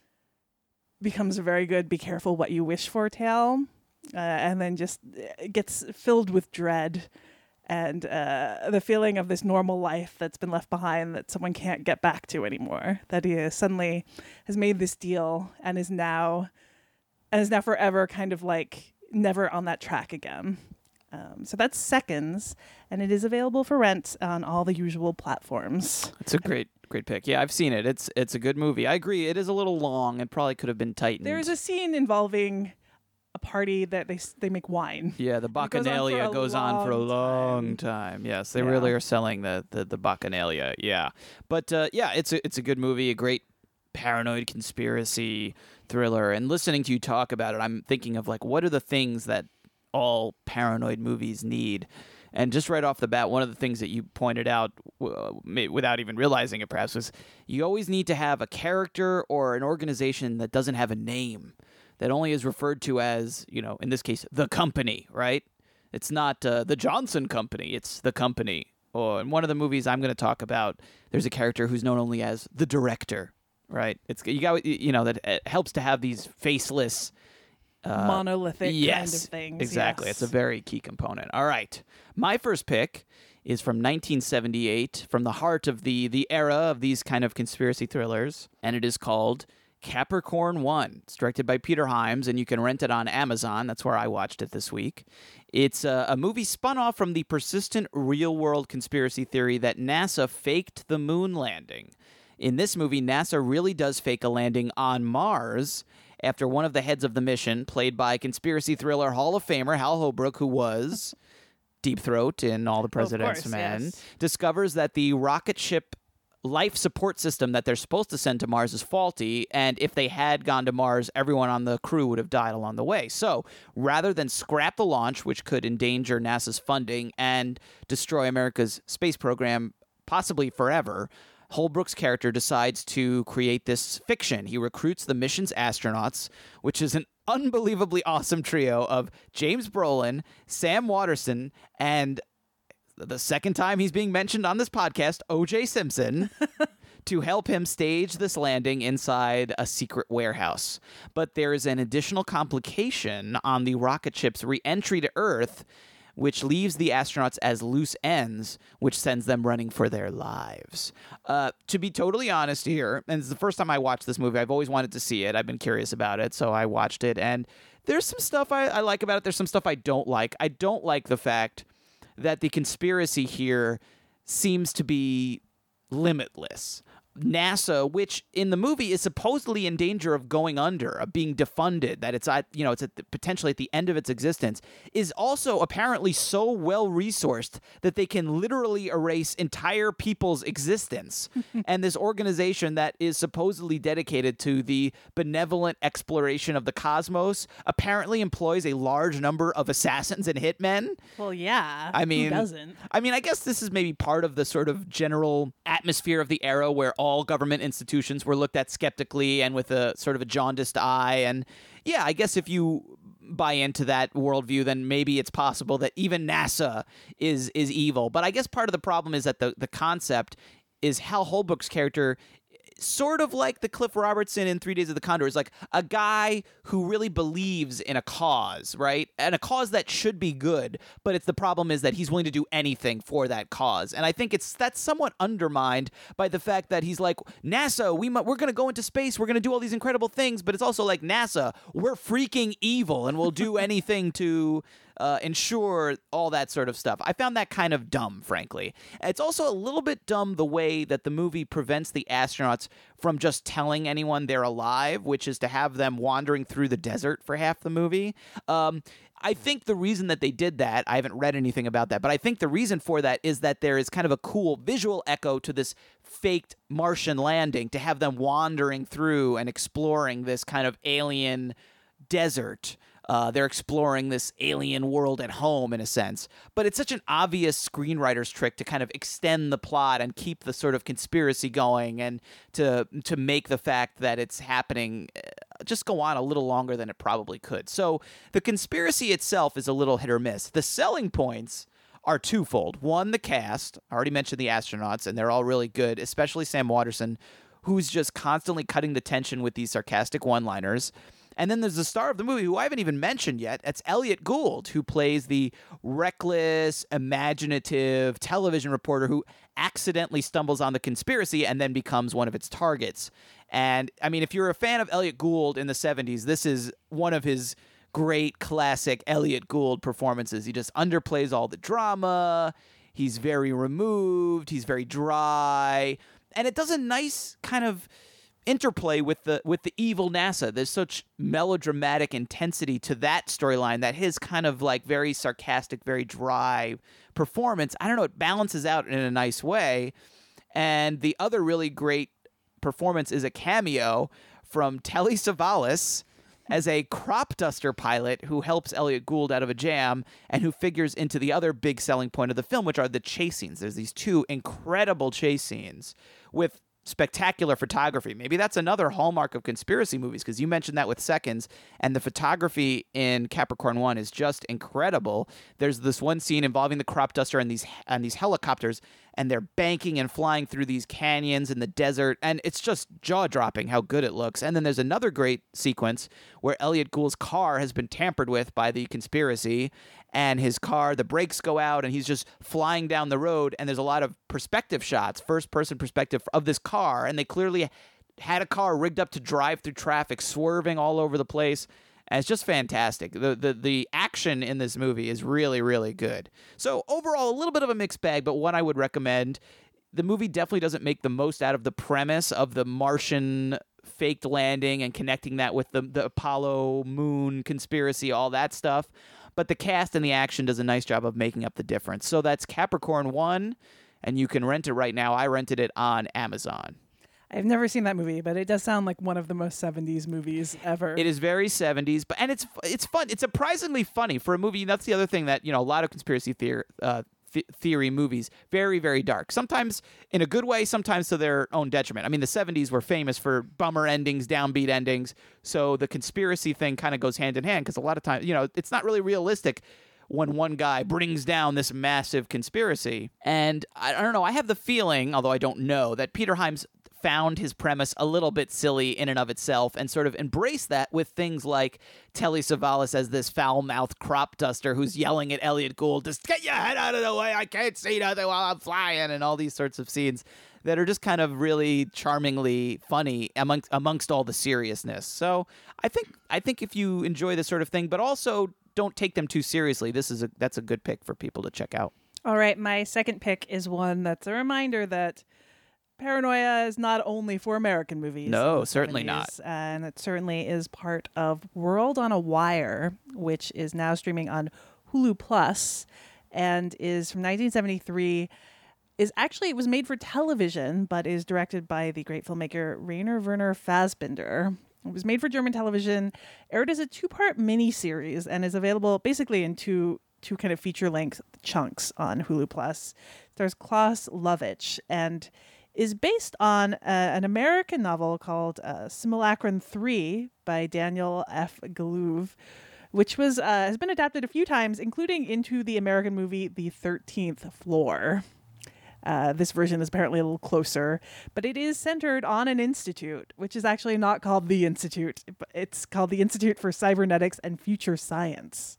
becomes a very good be careful what you wish for tale, uh, and then just gets filled with dread and uh, the feeling of this normal life that's been left behind that someone can't get back to anymore, that he suddenly has made this deal and is now and is now forever kind of like never on that track again. Um, so that's Seconds, and it is available for rent on all the usual platforms. It's a great, great pick. Yeah, I've seen it. It's it's a good movie. I agree. It is a little long and probably could have been tightened. There's a scene involving a party that they they make wine. Yeah, the Bacchanalia goes, goes on for a long time. time. Yes, they yeah. really are selling the the, the Bacchanalia. Yeah, but uh, yeah, it's a it's a good movie. A great paranoid conspiracy thriller. And listening to you talk about it, I'm thinking of like, what are the things that all paranoid movies need. And just right off the bat, one of the things that you pointed out, uh, without even realizing it perhaps, was you always need to have a character or an organization that doesn't have a name, that only is referred to as, you know, in this case, the company, right? It's not uh, the Johnson Company, it's the company. Or in one of the movies I'm going to talk about, there's a character who's known only as the director, right? It's you got you know that it helps to have these faceless, uh, monolithic yes, kind of things. Exactly. Yes. It's a very key component. All right. My first pick is from nineteen seventy-eight, from the heart of the the era of these kind of conspiracy thrillers, and it is called Capricorn One. It's directed by Peter Hyams, and you can rent it on Amazon. That's where I watched it this week. It's a, a movie spun off from the persistent real-world conspiracy theory that NASA faked the moon landing. In this movie, NASA really does fake a landing on Mars after one of the heads of the mission, played by conspiracy thriller Hall of Famer Hal Holbrook, who was Deep Throat in All the President's course, Men, yes. discovers that the rocket ship life support system that they're supposed to send to Mars is faulty, and if they had gone to Mars, everyone on the crew would have died along the way. So, rather than scrap the launch, which could endanger NASA's funding and destroy America's space program possibly forever, Holbrook's character decides to create this fiction. He recruits the mission's astronauts, which is an unbelievably awesome trio of James Brolin, Sam Waterston, and the second time he's being mentioned on this podcast, O J Simpson, to help him stage this landing inside a secret warehouse. But there is an additional complication on the rocket ship's re-entry to Earth, which leaves the astronauts as loose ends, which sends them running for their lives. Uh, to be totally honest here, and it's the first time I watched this movie, I've always wanted to see it. I've been curious about it, so I watched it. And there's some stuff I, I like about it. There's some stuff I don't like. I don't like the fact that the conspiracy here seems to be limitless. NASA, which in the movie is supposedly in danger of going under, of being defunded, that it's at, you know, it's at the, potentially at the end of its existence, is also apparently so well resourced that they can literally erase entire people's existence. And this organization that is supposedly dedicated to the benevolent exploration of the cosmos apparently employs a large number of assassins and hitmen. Well, yeah. I mean, who doesn't? I mean, I guess this is maybe part of the sort of general atmosphere of the era where all government institutions were looked at skeptically and with a sort of a jaundiced eye. And yeah, I guess if you buy into that worldview, then maybe it's possible that even NASA is is evil. But I guess part of the problem is that the, the concept is Hal Holbrook's character, sort of like the Cliff Robertson in Three Days of the Condor, is like a guy who really believes in a cause, right? And a cause that should be good, but it's the problem is that he's willing to do anything for that cause. And I think it's that's somewhat undermined by the fact that he's like, NASA, we mu- we're going to go into space, we're going to do all these incredible things, but it's also like, NASA, we're freaking evil and we'll do anything to Uh, ensure all that sort of stuff. I found that kind of dumb, frankly. It's also a little bit dumb the way that the movie prevents the astronauts from just telling anyone they're alive, which is to have them wandering through the desert for half the movie. Um, I think the reason that they did that, I haven't read anything about that, but I think the reason for that is that there is kind of a cool visual echo to this faked Martian landing, to have them wandering through and exploring this kind of alien desert. Uh, they're exploring this alien world at home, in a sense. But it's such an obvious screenwriter's trick to kind of extend the plot and keep the sort of conspiracy going, and to to make the fact that it's happening just go on a little longer than it probably could. So the conspiracy itself is a little hit or miss. The selling points are twofold. One, the cast. I already mentioned the astronauts, and they're all really good, especially Sam Waterston, who's just constantly cutting the tension with these sarcastic one-liners. And then there's the star of the movie, who I haven't even mentioned yet. It's Elliot Gould, who plays the reckless, imaginative television reporter who accidentally stumbles on the conspiracy and then becomes one of its targets. And, I mean, if you're a fan of Elliot Gould in the seventies, this is one of his great classic Elliot Gould performances. He just underplays all the drama. He's very removed. He's very dry. And it does a nice kind of interplay with the with the evil NASA. There's such melodramatic intensity to that storyline that his kind of like very sarcastic, very dry performance, I don't know, it balances out in a nice way. And the other really great performance is a cameo from Telly Savalas as a crop duster pilot who helps Elliot Gould out of a jam and who figures into the other big selling point of the film, which are the chase scenes. There's these two incredible chase scenes with spectacular photography. Maybe that's another hallmark of conspiracy movies, because you mentioned that with Seconds, and the photography in Capricorn One is just incredible. There's this one scene involving the crop duster and these and these helicopters, and they're banking and flying through these canyons in the desert, and it's just jaw-dropping how good it looks. And then there's another great sequence where Elliot Gould's car has been tampered with by the conspiracy, and his car, the brakes go out, and he's just flying down the road, and there's a lot of perspective shots, first-person perspective of this car, and they clearly had a car rigged up to drive through traffic, swerving all over the place, and it's just fantastic. The, the, the action in this movie is really, really good. So overall, a little bit of a mixed bag, but one I would recommend. The movie definitely doesn't make the most out of the premise of the Martian faked landing and connecting that with the, the Apollo moon conspiracy, all that stuff. But the cast and the action does a nice job of making up the difference. So that's Capricorn One, and you can rent it right now. I rented it on Amazon. I've never seen that movie, but it does sound like one of the most seventies movies ever. It is very seventies, but and it's it's fun. It's surprisingly funny for a movie. That's the other thing that, you know, a lot of conspiracy theory uh, th- theory movies, very, very dark. Sometimes in a good way, sometimes to their own detriment. I mean, the seventies were famous for bummer endings, downbeat endings. So the conspiracy thing kind of goes hand in hand, because a lot of times, you know, it's not really realistic when one guy brings down this massive conspiracy. And I, I don't know, I have the feeling, although I don't know, that Peter Hyams found his premise a little bit silly in and of itself and sort of embraced that with things like Telly Savalas as this foul-mouthed crop duster who's yelling at Elliot Gould, just get your head out of the way, I can't see nothing while I'm flying, and all these sorts of scenes that are just kind of really charmingly funny amongst amongst all the seriousness. So I think I think if you enjoy this sort of thing, but also don't take them too seriously, this is a that's a good pick for people to check out. All right, my second pick is one that's a reminder that paranoia is not only for American movies. No, certainly not. And it certainly is part of World on a Wire, which is now streaming on Hulu Plus and is from nineteen seventy-three. Is actually, it was made for television, but is directed by the great filmmaker Rainer Werner Fassbinder. It was made for German television, aired as a two-part miniseries, and is available basically in two two kind of feature-length chunks on Hulu Plus. There's Klaus Lovitch, and is based on a, an American novel called uh, Simulacrum three by Daniel F. Galouve, which was uh, has been adapted a few times, including into the American movie The thirteenth Floor. Uh, this version is apparently a little closer, but it is centered on an institute, which is actually not called the Institute. It's called the Institute for Cybernetics and Future Science.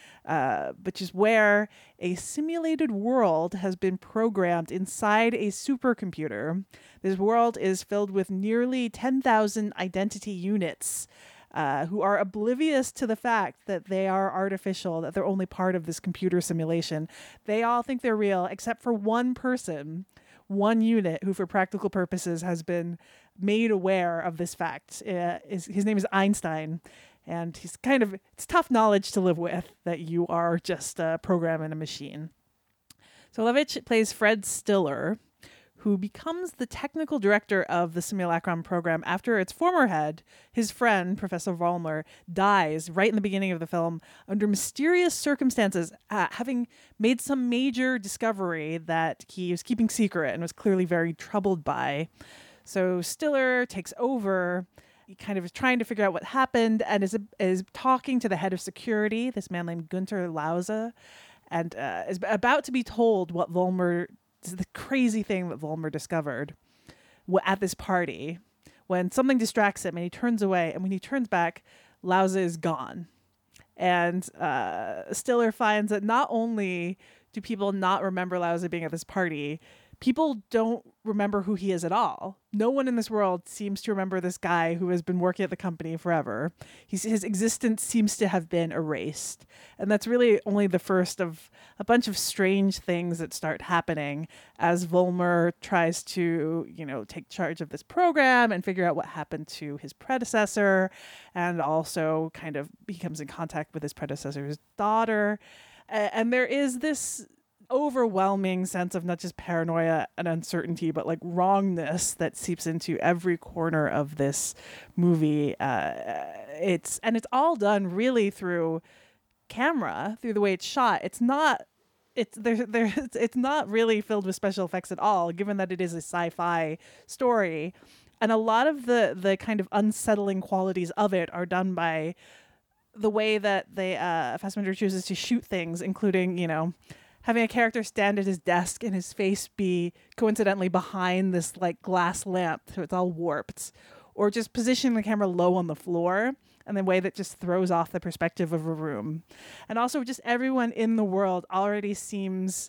Uh, which is where a simulated world has been programmed inside a supercomputer. This world is filled with nearly ten thousand identity units uh, who are oblivious to the fact that they are artificial, that they're only part of this computer simulation. They all think they're real, except for one person, one unit, who for practical purposes has been made aware of this fact. Uh, his, his name is Einstein. And he's kind of, it's tough knowledge to live with that you are just a program in a machine. So Lovitch plays Fred Stiller, who becomes the technical director of the Simulacrum program after its former head, his friend, Professor Vollmer, dies right in the beginning of the film under mysterious circumstances, uh, having made some major discovery that he was keeping secret and was clearly very troubled by. So Stiller takes over. He kind of is trying to figure out what happened and is is talking to the head of security, this man named Gunter Lause, and uh, is about to be told what Vollmer, the crazy thing that Vollmer discovered at this party, when something distracts him and he turns away. And when he turns back, Lause is gone. And uh, Stiller finds that not only do people not remember Lause being at this party, people don't remember who he is at all. No one in this world seems to remember this guy who has been working at the company forever. He's, his existence seems to have been erased. And that's really only the first of a bunch of strange things that start happening as Vollmer tries to, you know, take charge of this program and figure out what happened to his predecessor, and also kind of becomes in contact with his predecessor's daughter. Uh, and there is this overwhelming sense of not just paranoia and uncertainty, but like wrongness that seeps into every corner of this movie. Uh, it's and it's all done really through camera, through the way it's shot. It's not. It's there. There. It's, it's not really filled with special effects at all, given that it is a sci-fi story, and a lot of the the kind of unsettling qualities of it are done by the way that they uh, Fassbinder chooses to shoot things, including, you know, having a character stand at his desk and his face be coincidentally behind this like glass lamp, so it's all warped, or just positioning the camera low on the floor in a way that just throws off the perspective of a room. And also just everyone in the world already seems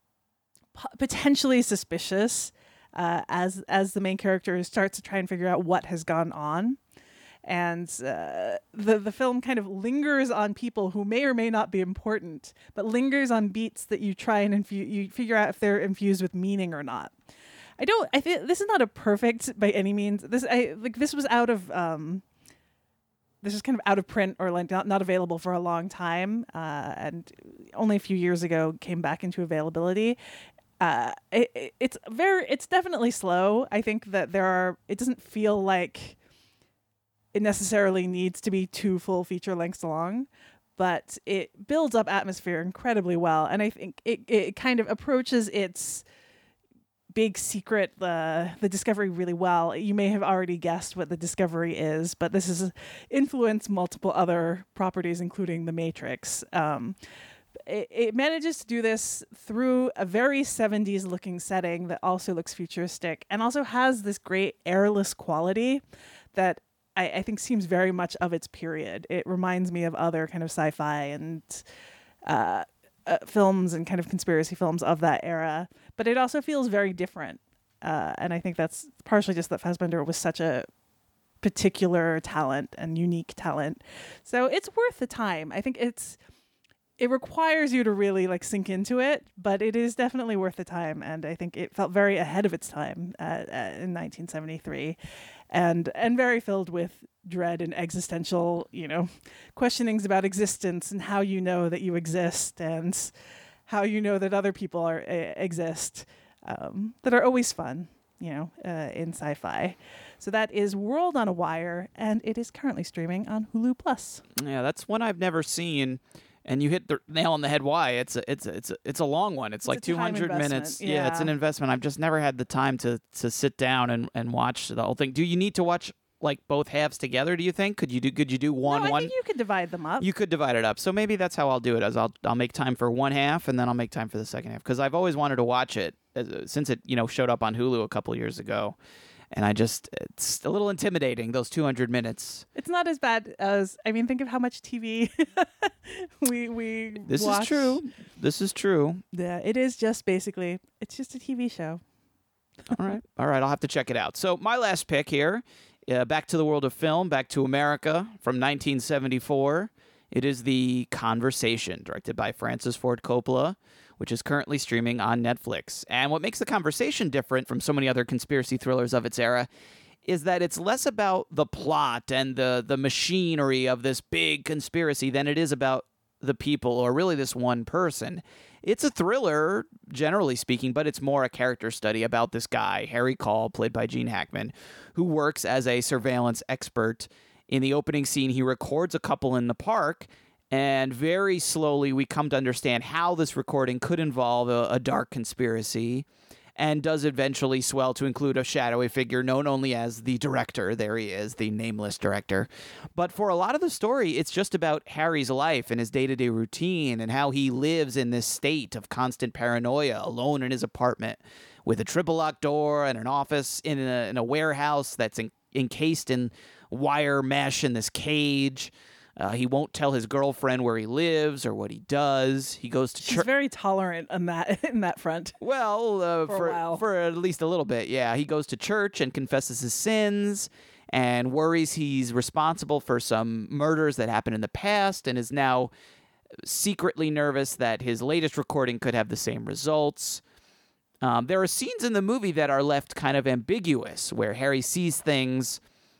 p- potentially suspicious uh, as as the main character starts to try and figure out what has gone on. And uh, the the film kind of lingers on people who may or may not be important, but lingers on beats that you try and infu- you figure out if they're infused with meaning or not. I don't. I think this is not a perfect by any means. This I like. This was out of. Um, this is kind of out of print or like not, not available for a long time, uh, and only a few years ago came back into availability. Uh, it, it, it's very. It's definitely slow. I think that there are. It doesn't feel like it necessarily needs to be two full feature lengths long, but it builds up atmosphere incredibly well. And I think it, it kind of approaches its big secret, the the discovery, really well. You may have already guessed what the discovery is, but this has influenced multiple other properties, including The Matrix. Um, it, it manages to do this through a very seventies looking setting that also looks futuristic and also has this great airless quality that I, I think seems very much of its period. It reminds me of other kind of sci-fi and uh, uh, films and kind of conspiracy films of that era, but it also feels very different. Uh, and I think that's partially just that Fassbinder was such a particular talent and unique talent. So it's worth the time. I think it's it requires you to really like sink into it, but it is definitely worth the time. And I think it felt very ahead of its time uh, uh, in nineteen seventy-three. And and very filled with dread and existential, you know, questionings about existence and how you know that you exist and how you know that other people are uh, exist, um, that are always fun, you know, uh, in sci-fi. So that is World on a Wire, and it is currently streaming on Hulu Plus. Yeah, that's one I've never seen. And you hit the nail on the head. Why? It's a it's a, it's a, it's a long one. It's, it's like two hundred minutes. Yeah. yeah, it's an investment. I've just never had the time to to sit down and, and watch the whole thing. Do you need to watch like both halves together? Do you think? Could you do could you do one no, I one? think you could divide them up. You could divide it up. So maybe that's how I'll do it. As I'll I'll make time for one half and then I'll make time for the second half, because I've always wanted to watch it as, since it you know showed up on Hulu a couple years ago. And I just, it's a little intimidating, those two hundred minutes. It's not as bad as, I mean, think of how much T V we we This watch. is true. This is true. Yeah, it is just basically, it's just a T V show. All right. All right. I'll have to check it out. So my last pick here, uh, back to the world of film, back to America from nineteen seventy-four. It is The Conversation, directed by Francis Ford Coppola, which is currently streaming on Netflix. And what makes The Conversation different from so many other conspiracy thrillers of its era is that it's less about the plot and the, the machinery of this big conspiracy than it is about the people, or really this one person. It's a thriller, generally speaking, but it's more a character study about this guy, Harry Call, played by Gene Hackman, who works as a surveillance expert. In the opening scene, he records a couple in the park, and very slowly we come to understand how this recording could involve a, a dark conspiracy, and does eventually swell to include a shadowy figure known only as the director. There he is, the nameless director. But for a lot of the story, it's just about Harry's life and his day-to-day routine and how he lives in this state of constant paranoia, alone in his apartment, with a triple locked door and an office in a, in a warehouse that's en- encased in wire mesh in this cage. Uh, he won't tell his girlfriend where he lives or what he does. He goes to She's church. very tolerant on that in that front. Well, uh, For a for while. for at least a little bit, yeah. He goes to church and confesses his sins and worries he's responsible for some murders that happened in the past, and is now secretly nervous that his latest recording could have the same results. Um, there are scenes in the movie that are left kind of ambiguous, where Harry sees things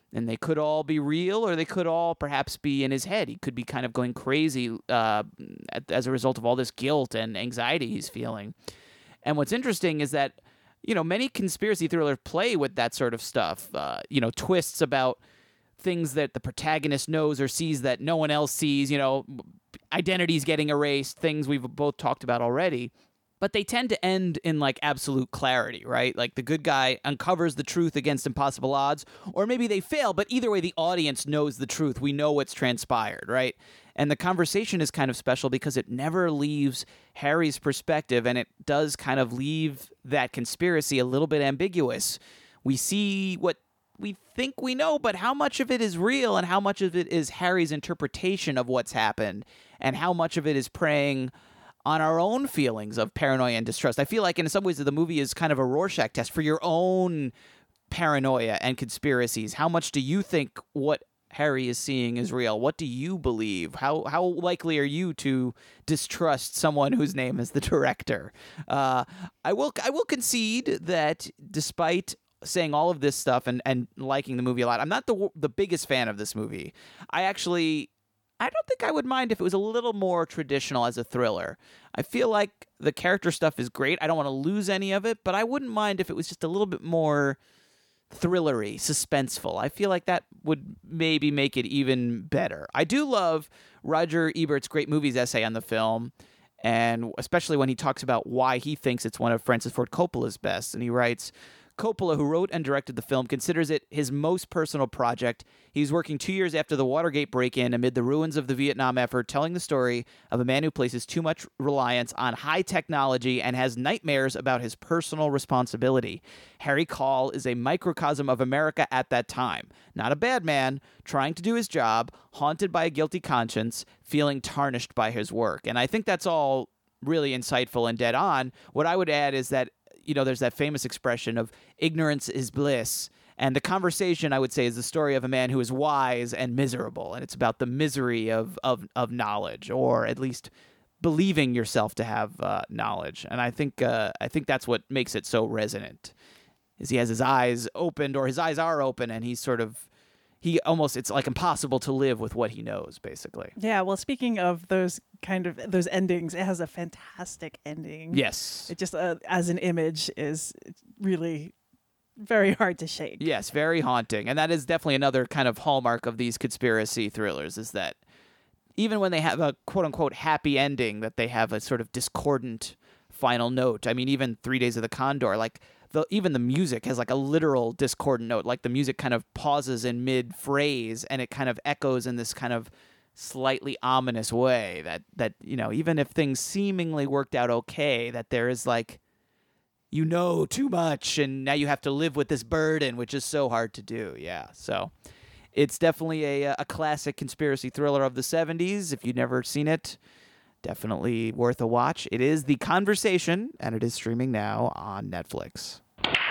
And they could all be real, or they could all perhaps be in his head. He could be kind of going crazy uh, as a result of all this guilt and anxiety he's feeling. And what's interesting is that, you know, many conspiracy thrillers play with that sort of stuff. Uh, you know, twists about things that the protagonist knows or sees that no one else sees, you know, identities getting erased, things we've both talked about already. But they tend to end in, like, absolute clarity, right? Like, the good guy uncovers the truth against impossible odds, or maybe they fail, but either way, the audience knows the truth. We know what's transpired, right? And the conversation is kind of special because it never leaves Harry's perspective, and it does kind of leave that conspiracy a little bit ambiguous. We see what we think we know, but how much of it is real and how much of it is Harry's interpretation of what's happened, and how much of it is preying on our own feelings of paranoia and distrust. I feel like in some ways the movie is kind of a Rorschach test for your own paranoia and conspiracies. How much do you think what Harry is seeing is real? What do you believe? How how likely are you to distrust someone whose name is the director? Uh, I will I will concede that despite saying all of this stuff and, and liking the movie a lot, I'm not the the biggest fan of this movie. I actually... I don't think I would mind if it was a little more traditional as a thriller. I feel like the character stuff is great. I don't want to lose any of it, but I wouldn't mind if it was just a little bit more thrillery, suspenseful. I feel like that would maybe make it even better. I do love Roger Ebert's Great Movies essay on the film, and especially when he talks about why he thinks it's one of Francis Ford Coppola's best. And he writes, Coppola, who wrote and directed the film, considers it his most personal project. He's working two years after the Watergate break-in amid the ruins of the Vietnam effort, telling the story of a man who places too much reliance on high technology and has nightmares about his personal responsibility. Harry Caul is a microcosm of America at that time. Not a bad man, trying to do his job, haunted by a guilty conscience, feeling tarnished by his work. And I think that's all really insightful and dead on. What I would add is that, you know, there's that famous expression of ignorance is bliss. And the conversation, I would say, is the story of a man who is wise and miserable. And it's about the misery of, of, of knowledge, or at least believing yourself to have uh, knowledge. And I think uh, I think that's what makes it so resonant, is he has his eyes opened, or his eyes are open, and he's sort of, he almost, it's like impossible to live with what he knows, basically. Yeah, well, speaking of those kind of, those endings, it has a fantastic ending. Yes. It just, uh, as an image, is really very hard to shake. Yes, very haunting. And that is definitely another kind of hallmark of these conspiracy thrillers, is that even when they have a quote-unquote happy ending, that they have a sort of discordant final note. I mean, even Three Days of the Condor, like, The, even the music has like a literal discordant note. Like the music kind of pauses in mid-phrase and it kind of echoes in this kind of slightly ominous way that, that, you know, even if things seemingly worked out okay, that there is like, you know, too much and now you have to live with this burden, which is so hard to do. Yeah. So it's definitely a, a classic conspiracy thriller of the seventies. If you've never seen it, definitely worth a watch. It is The Conversation, and it is streaming now on Netflix.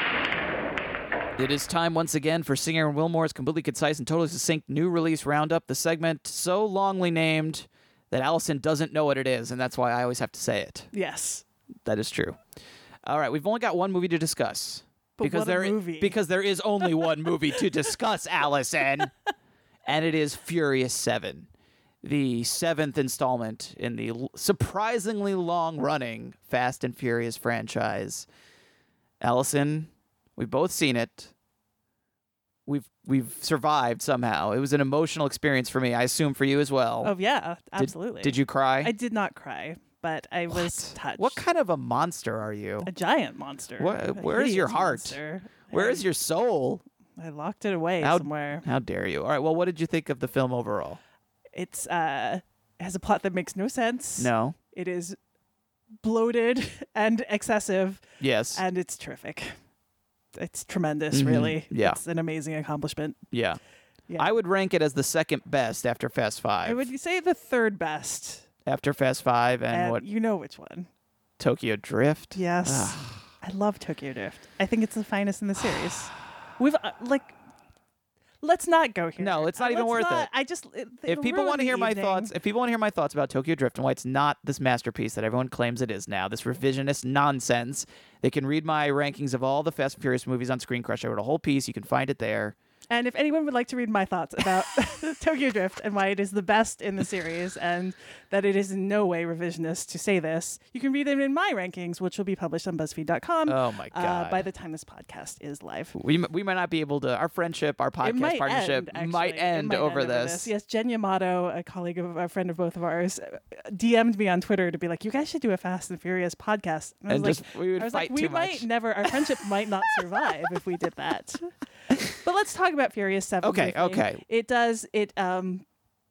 It is time once again for Singer and Wilmore's completely concise and totally succinct new release roundup, the segment so longly named that Allison doesn't know what it is, and that's why I always have to say it. Yes. That is true. All right, we've only got one movie to discuss. But because what a there, movie. Because there is only one movie to discuss, Allison, and it is Furious seven. The seventh installment in the surprisingly long-running Fast and Furious franchise. Allison, we've both seen it. We've we've survived somehow. It was an emotional experience for me. I assume for you as well. Oh, yeah, absolutely. Did, did you cry? I did not cry, but I What? was touched. What kind of a monster are you? A giant monster. What, A where is your hideous heart? monster. Where I- is your soul? I locked it away How, somewhere. how dare you? All right, well, what did you think of the film overall? It's uh it has a plot that makes no sense. No. It is bloated and excessive, Yes. and it's terrific. It's tremendous, Mhm. really. Yeah. It's an amazing accomplishment. yeah. Yeah. I would rank it as the second best after Fast Five. I would say the third best. After Fast Five and, And what? you know which one. Tokyo Drift? Yes. I love Tokyo Drift. I think it's the finest in the series. We've uh, like let's not go here. No, it's not Uh, even let's worth not- it. I just it, If it'll people ruin want to the hear my evening. thoughts, if people want to hear my thoughts about Tokyo Drift and why it's not this masterpiece that everyone claims it is now, this revisionist nonsense, they can read my rankings of all the Fast and Furious movies on Screen Crush. I wrote a whole piece. You can find it there. And if anyone would like to read my thoughts about Tokyo Drift and why it is the best in the series and that it is in no way revisionist to say this, you can read them in my rankings, which will be published on BuzzFeed dot com. Oh, my God. Uh, by the time this podcast is live. We, m- we might not be able to, our friendship, our It podcast might partnership end, actually. might It end might over end this. Yes, Jen Yamato, a colleague of a friend of both of ours, uh, D M'd me on Twitter to be like, you guys should do a Fast and Furious podcast. And I was And like, just- we would I was fight like, we too might much. never, our friendship might not survive if we did that. But let's talk about Furious seven. Okay, briefly. okay. It does, it um,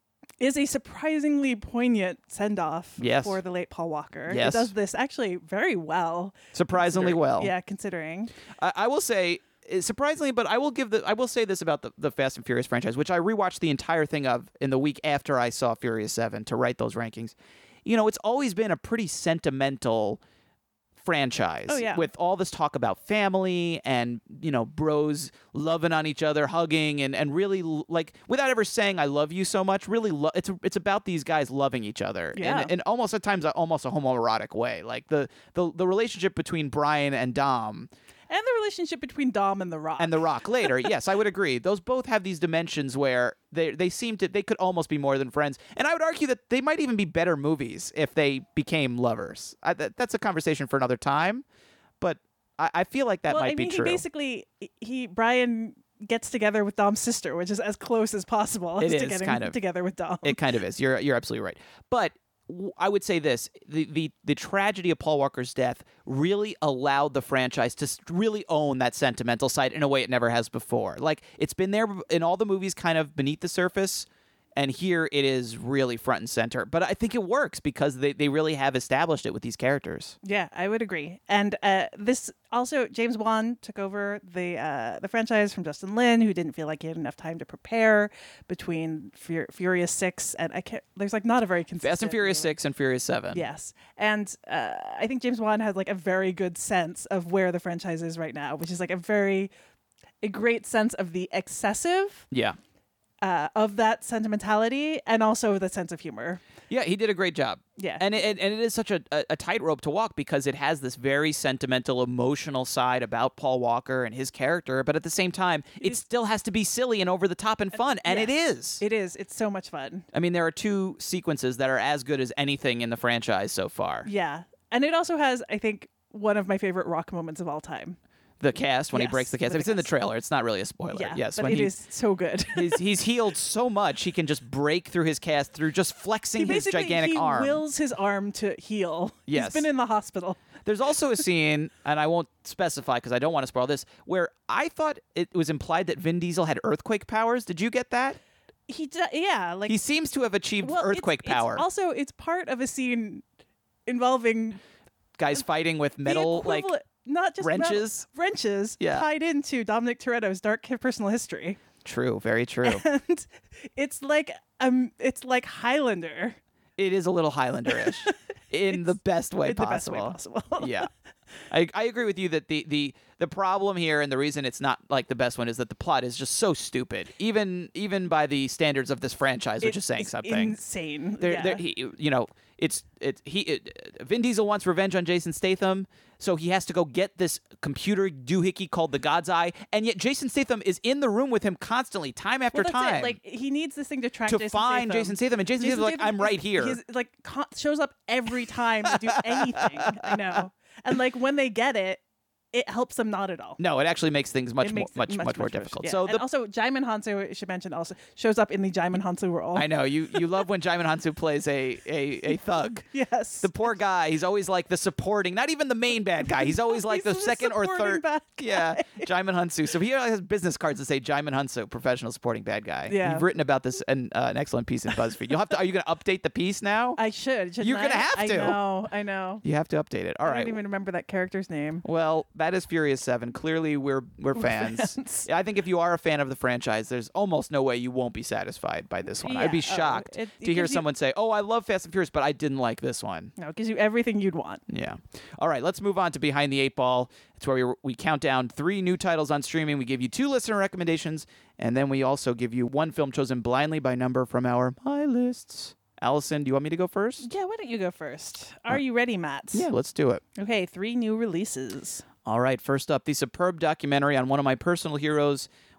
is a surprisingly poignant send-off Yes. for the late Paul Walker. Yes. It does this actually very well. Surprisingly considering- well. Yeah, considering. I, I will say, eh, surprisingly, but I will give the I will say this about the, the Fast and Furious franchise, which I rewatched the entire thing of in the week after I saw Furious seven to write those rankings. You know, it's always been a pretty sentimental franchise. Oh, yeah. With all this talk about family and, you know, bros loving on each other, hugging, and, and really, l- like, without ever saying I love you so much, really, lo- it's it's about these guys loving each other. Yeah. And, and almost at times, uh, almost a homoerotic way. Like, the, the, the relationship between Brian and Dom And the relationship between Dom and The Rock. and The Rock later. Yes, I would agree. Those both have these dimensions where they they seem to they could almost be more than friends. And I would argue that they might even be better movies if they became lovers. I, that, that's a conversation for another time, but I, I feel like that well, might I mean, be true. He basically, he Brian gets together with Dom's sister, which is as close as possible It as is, to getting kind of. together with Dom. It kind of is. You're you're absolutely right. But w- I would say this: the, the the tragedy of Paul Walker's death really allowed the franchise to s- really own that sentimental side in a way it never has before. Like, it's been there in all the movies, kind of beneath the surface. And here it is really front and center. But I think it works because they, they really have established it with these characters. Yeah, I would agree. And uh, this also, James Wan took over the uh, the franchise from Justin Lin, who didn't feel like he had enough time to prepare between Fur- Furious six and I can't. There's like not a very consistent. Fast and Furious six and Furious seven. Yes, and uh, I think James Wan has like a very good sense of where the franchise is right now, which is like a very a great sense of the excessive. Yeah. Uh, of that sentimentality and also the sense of humor. Yeah, he did a great job. Yeah. And it, and it is such a, a, a tightrope to walk because it has this very sentimental, emotional side about Paul Walker and his character, but at the same time, it still has to be silly and over the top and fun, and it Yes, is. It is. It's so much fun. I mean, there are two sequences that are as good as anything in the franchise so far. Yeah. And it also has, I think, one of my favorite Rock moments of all time. The cast, when Yes, he breaks the cast. with the It's in the cast. trailer. It's not really a spoiler. Yeah, yes, but when it he, is so good. he's, he's healed so much, he can just break through his cast through just flexing He his basically gigantic he arm. wills his arm to heal. Yes. He's been in the hospital. There's also a scene, and I won't specify because I don't want to spoil this, where I thought it was implied that Vin Diesel had earthquake powers. Did you get that? He d- yeah, like He seems to have achieved well, earthquake it's, power. It's also, it's part of a scene involving Guys fighting with the metal, like equivalent- not just metal- wrenches? wrenches Yeah. tied into Dominic Toretto's dark personal history. true, very true. And it's like um, it's like Highlander. It is a little Highlander-ish in the best way in the possible. best way possible. Yeah. I, I agree with you that the, the, the problem here and the reason it's not like the best one is that the plot is just so stupid, even even by the standards of this franchise, which It- is saying it's something. insane. There, yeah. there, he, you know, it's it's he. It, Vin Diesel wants revenge on Jason Statham, so he has to go get this computer doohickey called the God's Eye, and yet Jason Statham is in the room with him constantly, time after well, that's time, it. Like he needs this thing to track to Jason find Statham. Jason Statham, and Jason, Statham's like, "I'm is- right here." He's like con- shows up every time to do anything. I know, and like when they get it, it helps them not at all. No, it actually makes things much It more makes it much much, more worse. difficult. Yeah. So and the also Jaimin Hansu, I should mention, also shows up in the Jaimin Hansu role. I know you you love when Jaimin Hansu plays a, a, a thug. Yes. The poor guy, he's always like the supporting, not even the main bad guy. He's always like He's the the second or supporting third. bad guy. Yeah, Jaimin Hansu. So he has business cards that say Jaimin Hansu, professional supporting bad guy. Yeah. You've written about this in uh, an excellent piece in BuzzFeed. You'll have to. Are you going to update the piece now? I should. shouldn't You're gonna I? have to. I know. I know. You have to update it. All I right. don't even remember that character's name. Well, that is Furious seven. Clearly, we're we're fans. fans. I think if you are a fan of the franchise, there's almost no way you won't be satisfied by this one. I'd be Yeah. Oh, shocked it- it to hear gives you- someone say, "Oh, I love Fast and Furious, but I didn't like this one." No, it gives you everything you'd want. Yeah. All right, let's move on to Behind the Eight Ball. It's where we, we count down three new titles on streaming. We give you two listener recommendations, and then we also give you one film chosen blindly by number from our My Lists. Allison, do you want me to go first? Yeah, why don't you go first? Are you ready, Matt? Yeah, let's do it. Okay, three new releases. All right, first up, the superb documentary on one of my personal heroes.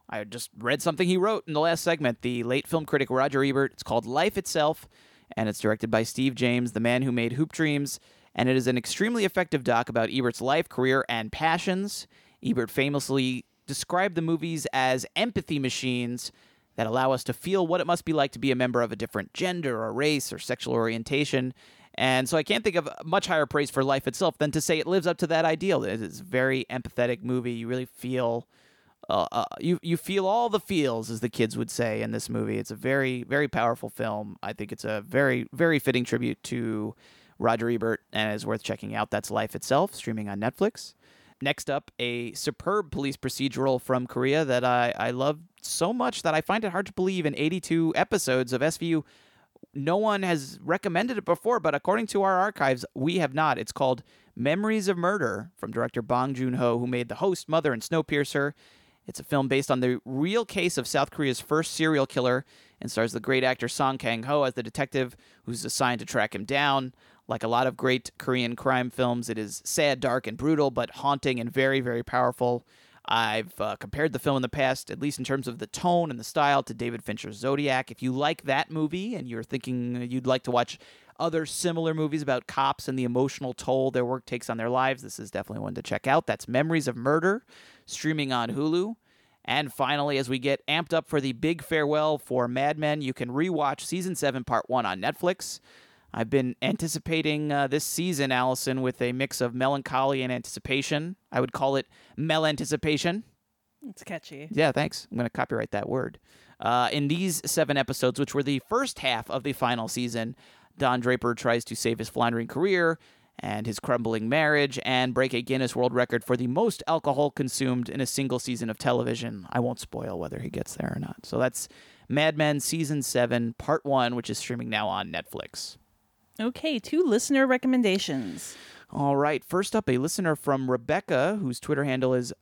I just read something he wrote in the last segment. The late film critic Roger Ebert. It's called Life Itself, and it's directed by Steve James, the man who made Hoop Dreams. And it is an extremely effective doc about Ebert's life, career, and passions. Ebert famously described the movies as empathy machines that allow us to feel what it must be like to be a member of a different gender or race or sexual orientation. And so I can't think of much higher praise for Life Itself than to say it lives up to that ideal. It's a very empathetic movie. You really feel uh, uh, you you feel all the feels, as the kids would say, in this movie. It's a very, very powerful film. I think it's a very, very fitting tribute to Roger Ebert, and is worth checking out. That's Life Itself, streaming on Netflix. Next up, a superb police procedural from Korea that I, I love so much that I find it hard to believe in eighty-two episodes of S V U, no one has recommended it before, but according to our archives, we have not. It's called Memories of Murder, from director Bong Joon-ho, who made The Host, Mother, and Snowpiercer. It's a film based on the real case of South Korea's first serial killer, and stars the great actor Song Kang-ho as the detective who's assigned to track him down. Like a lot of great Korean crime films, it is sad, dark, and brutal, but haunting and very, very powerful. I've uh, compared the film in the past, at least in terms of the tone and the style, to David Fincher's Zodiac. If you like that movie and you're thinking you'd like to watch other similar movies about cops and the emotional toll their work takes on their lives, this is definitely one to check out. That's Memories of Murder, streaming on Hulu. And finally, as we get amped up for the big farewell for Mad Men, you can rewatch Season seven, Part one on Netflix. I've been anticipating uh, this season, Allison, with a mix of melancholy and anticipation. I would call it mel-anticipation. It's catchy. Yeah, thanks. I'm going to copyright that word. Uh, in these seven episodes, which were the first half of the final season, Don Draper tries to save his floundering career and his crumbling marriage and break a Guinness World Record for the most alcohol consumed in a single season of television. I won't spoil whether he gets there or not. So that's Mad Men Season seven, Part one, which is streaming now on Netflix. Okay, two listener recommendations. All right. First up, a listener from Rebecca, whose Twitter handle is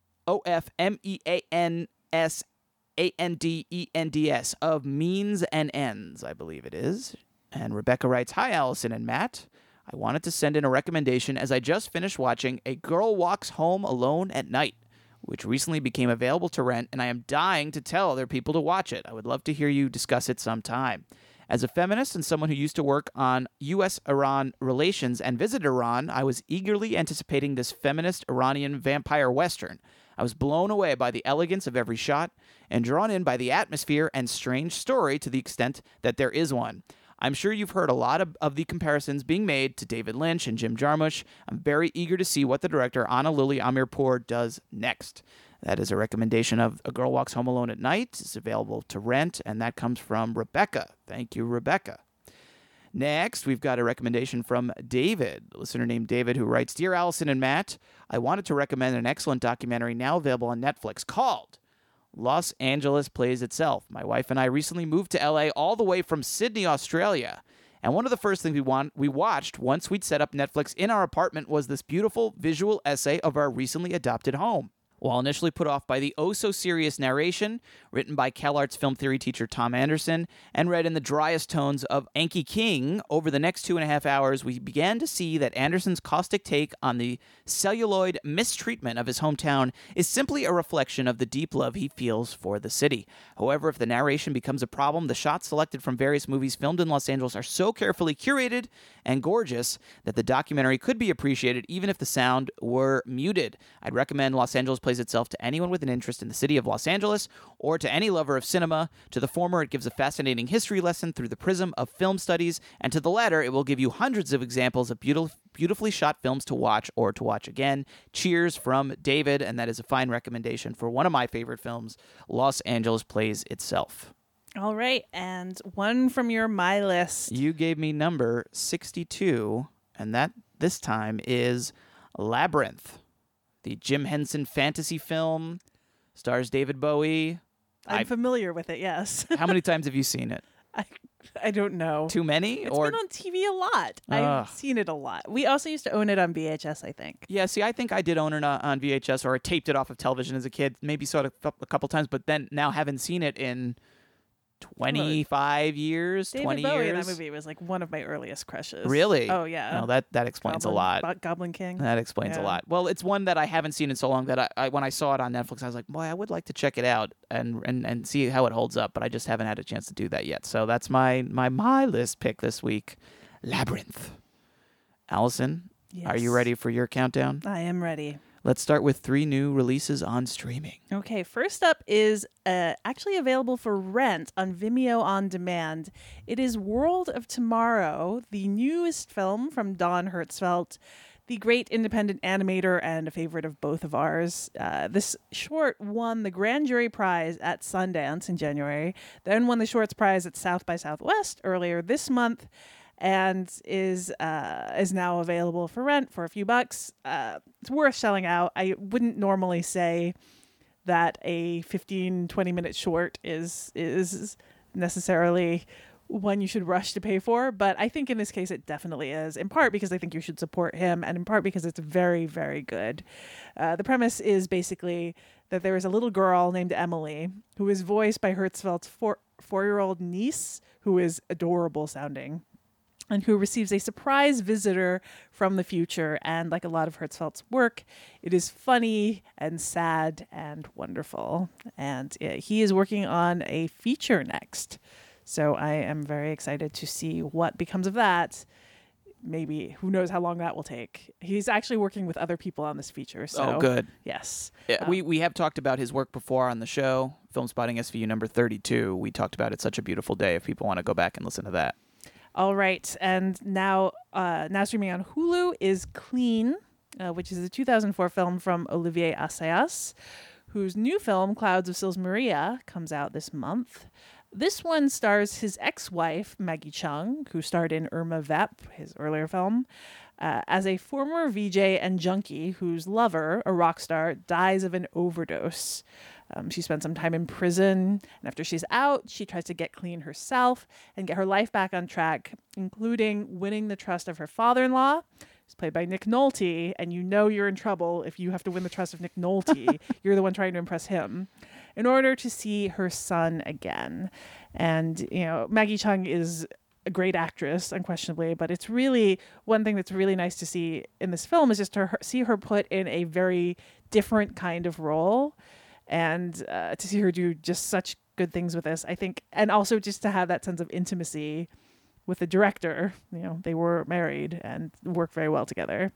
O F M E A N S A N D E N D S, of Means and Ends, I believe it is. And Rebecca writes, "Hi, Allison and Matt. I wanted to send in a recommendation as I just finished watching A Girl Walks Home Alone at Night, which recently became available to rent, and I am dying to tell other people to watch it. I would love to hear you discuss it sometime. As a feminist and someone who used to work on U S Iran relations and visited Iran, I was eagerly anticipating this feminist Iranian vampire western. I was blown away by the elegance of every shot and drawn in by the atmosphere and strange story to the extent that there is one. I'm sure you've heard a lot of, of the comparisons being made to David Lynch and Jim Jarmusch. I'm very eager to see what the director Anna Lily Amirpour does next." That is a recommendation of A Girl Walks Home Alone at Night. It's available to rent, and that comes from Rebecca. Thank you, Rebecca. Next, we've got a recommendation from David, a listener named David, who writes, "Dear Allison and Matt, I wanted to recommend an excellent documentary now available on Netflix called Los Angeles Plays Itself. My wife and I recently moved to L A all the way from Sydney, Australia. And one of the first things we want, we watched once we'd set up Netflix in our apartment was this beautiful visual essay of our recently adopted home. While initially put off by the oh-so-serious narration, written by CalArts film theory teacher Tom Anderson, and read in the driest tones of Anki King, over the next two and a half hours, we began to see that Anderson's caustic take on the celluloid mistreatment of his hometown is simply a reflection of the deep love he feels for the city. However, if the narration becomes a problem, the shots selected from various movies filmed in Los Angeles are so carefully curated and gorgeous that the documentary could be appreciated even if the sound were muted. I'd recommend Los Angeles Plays Itself to anyone with an interest in the city of Los Angeles or to any lover of cinema. To the former, it gives a fascinating history lesson through the prism of film studies, and to the latter, it will give you hundreds of examples of beautiful, beautifully shot films to watch or to watch again. Cheers from David, and that is a fine recommendation for one of my favorite films, Los Angeles Plays Itself." All right, and one from your My List. You gave me number sixty-two, and that this time is Labyrinth. The Jim Henson fantasy film, stars David Bowie. I'm I, familiar with it, yes. How many times have you seen it? I, I don't know. Too many? It's or been on T V a lot. Ugh. I've seen it a lot. We also used to own it on V H S, I think. Yeah, see, I think I did own it on V H S, or I taped it off of television as a kid. Maybe saw it a couple times, but then now haven't seen it in twenty-five years, David twenty Bowie years. in that movie was like one of my earliest crushes. Really? Oh yeah. No, that that explains Goblin, a lot. Bo- Goblin King. That explains Yeah. a lot. Well, it's one that I haven't seen in so long that I, I when I saw it on Netflix, I was like, boy, I would like to check it out and, and, and see how it holds up, but I just haven't had a chance to do that yet. So that's my my my list pick this week, Labyrinth. Allison, are you Yes. ready for your countdown? I am ready. Let's start with three new releases on streaming. Okay, first up is uh, actually available for rent on Vimeo On Demand. It is World of Tomorrow, the newest film from Don Hertzfeldt, the great independent animator and a favorite of both of ours. Uh, this short won the Grand Jury Prize at Sundance in January, then won the Shorts Prize at South by Southwest earlier this month, and is uh, is now available for rent for a few bucks. Uh, it's worth shelling out. I wouldn't normally say that a fifteen, twenty minute short is is necessarily one you should rush to pay for, but I think in this case it definitely is, in part because I think you should support him, and in part because it's very, very good. Uh, the premise is basically that there is a little girl named Emily who is voiced by Hertzfeldt's four, four-year-old niece, who is adorable sounding, and who receives a surprise visitor from the future. And like a lot of Hertzfeldt's work, it is funny and sad and wonderful. And uh, he is working on a feature next. So I am very excited to see what becomes of that. Maybe, who knows how long that will take. He's actually working with other people on this feature. So, Oh, good. Yes. Yeah, Um, we, we have talked about his work before on the show, Film Spotting S V U number thirty-two. We talked about It's Such a Beautiful Day if people want to go back and listen to that. All right, and now uh, now streaming on Hulu is Clean, uh, which is a two thousand four film from Olivier Assayas, whose new film, Clouds of Sils Maria, comes out this month. This one stars his ex-wife, Maggie Chung, who starred in Irma Vep, his earlier film, uh, as a former V J and junkie whose lover, a rock star, dies of an overdose. Um, she spent some time in prison, and after she's out, she tries to get clean herself and get her life back on track, including winning the trust of her father-in-law, who's played by Nick Nolte, and you know you're in trouble if you have to win the trust of Nick Nolte. You're the one trying to impress him, in order to see her son again. And, you know, Maggie Chung is a great actress, unquestionably, but it's really one thing that's really nice to see in this film is just to her, see her put in a very different kind of role. And uh, to see her do just such good things with this, I think, and also just to have that sense of intimacy with the director. You know, they were married and work very well together.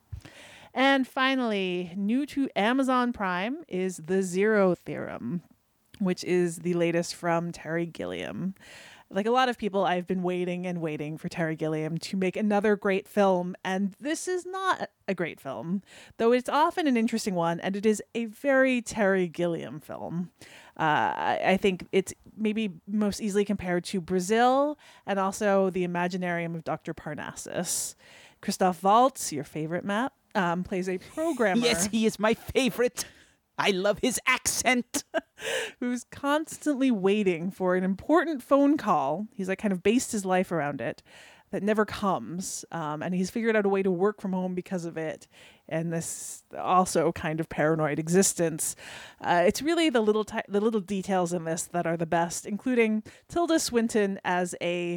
And finally, new to Amazon Prime is The Zero Theorem, which is the latest from Terry Gilliam. Like a lot of people, I've been waiting and waiting for Terry Gilliam to make another great film, and this is not a great film, though it's often an interesting one, and it is a very Terry Gilliam film. Uh, I, I think it's maybe most easily compared to Brazil and also The Imaginarium of Doctor Parnassus. Christoph Waltz, your favorite, Matt, um, plays a programmer. Yes, he is my favorite. I love his accent. Who's constantly waiting for an important phone call. He's like kind of based his life around it that never comes. Um, and he's figured out a way to work from home because of it. And this also kind of paranoid existence. Uh, it's really the little ti- the little details in this that are the best, including Tilda Swinton as a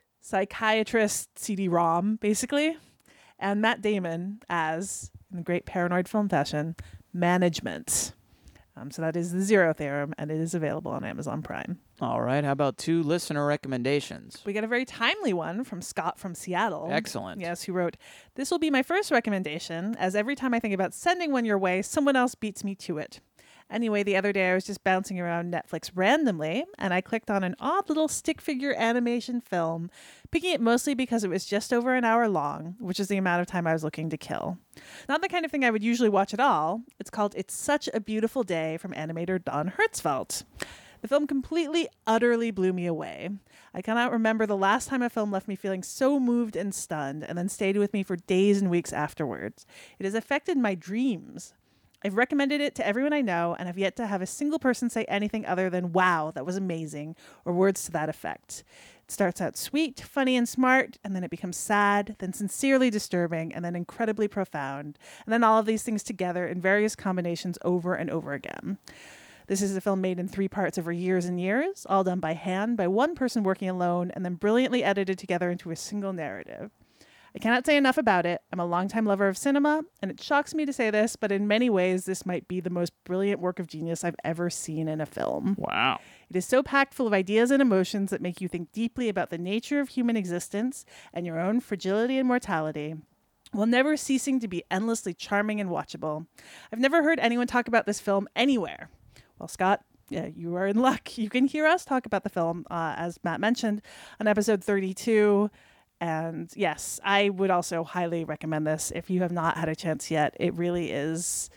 psychiatrist C D ROM, basically, and Matt Damon as, in the great paranoid film fashion, management. Um, so that is The Zero Theorem, and it is available on Amazon Prime. All right. How about two listener recommendations? We get a very timely one from Scott from Seattle. Excellent. Yes, who wrote, "This will be my first recommendation, as every time I think about sending one your way, someone else beats me to it. Anyway, the other day I was just bouncing around Netflix randomly, and I clicked on an odd little stick figure animation film, picking it mostly because it was just over an hour long, which is the amount of time I was looking to kill. Not the kind of thing I would usually watch at all. It's called It's Such a Beautiful Day from animator Don Hertzfeldt. The film completely, utterly blew me away. I cannot remember the last time a film left me feeling so moved and stunned, and then stayed with me for days and weeks afterwards. It has affected my dreams. I've recommended it to everyone I know and have yet to have a single person say anything other than, wow, that was amazing, or words to that effect. It starts out sweet, funny, and smart, and then it becomes sad, then sincerely disturbing, and then incredibly profound, and then all of these things together in various combinations over and over again. This is a film made in three parts over years and years, all done by hand by one person working alone and then brilliantly edited together into a single narrative. I cannot say enough about it. I'm a longtime lover of cinema, and it shocks me to say this, but in many ways, this might be the most brilliant work of genius I've ever seen in a film. Wow. It is so packed full of ideas and emotions that make you think deeply about the nature of human existence and your own fragility and mortality, while never ceasing to be endlessly charming and watchable. I've never heard anyone talk about this film anywhere. Well, Scott, yeah, you are in luck. You can hear us talk about the film, uh, as Matt mentioned, on episode thirty-two. And yes, I would also highly recommend this if you have not had a chance yet. It really is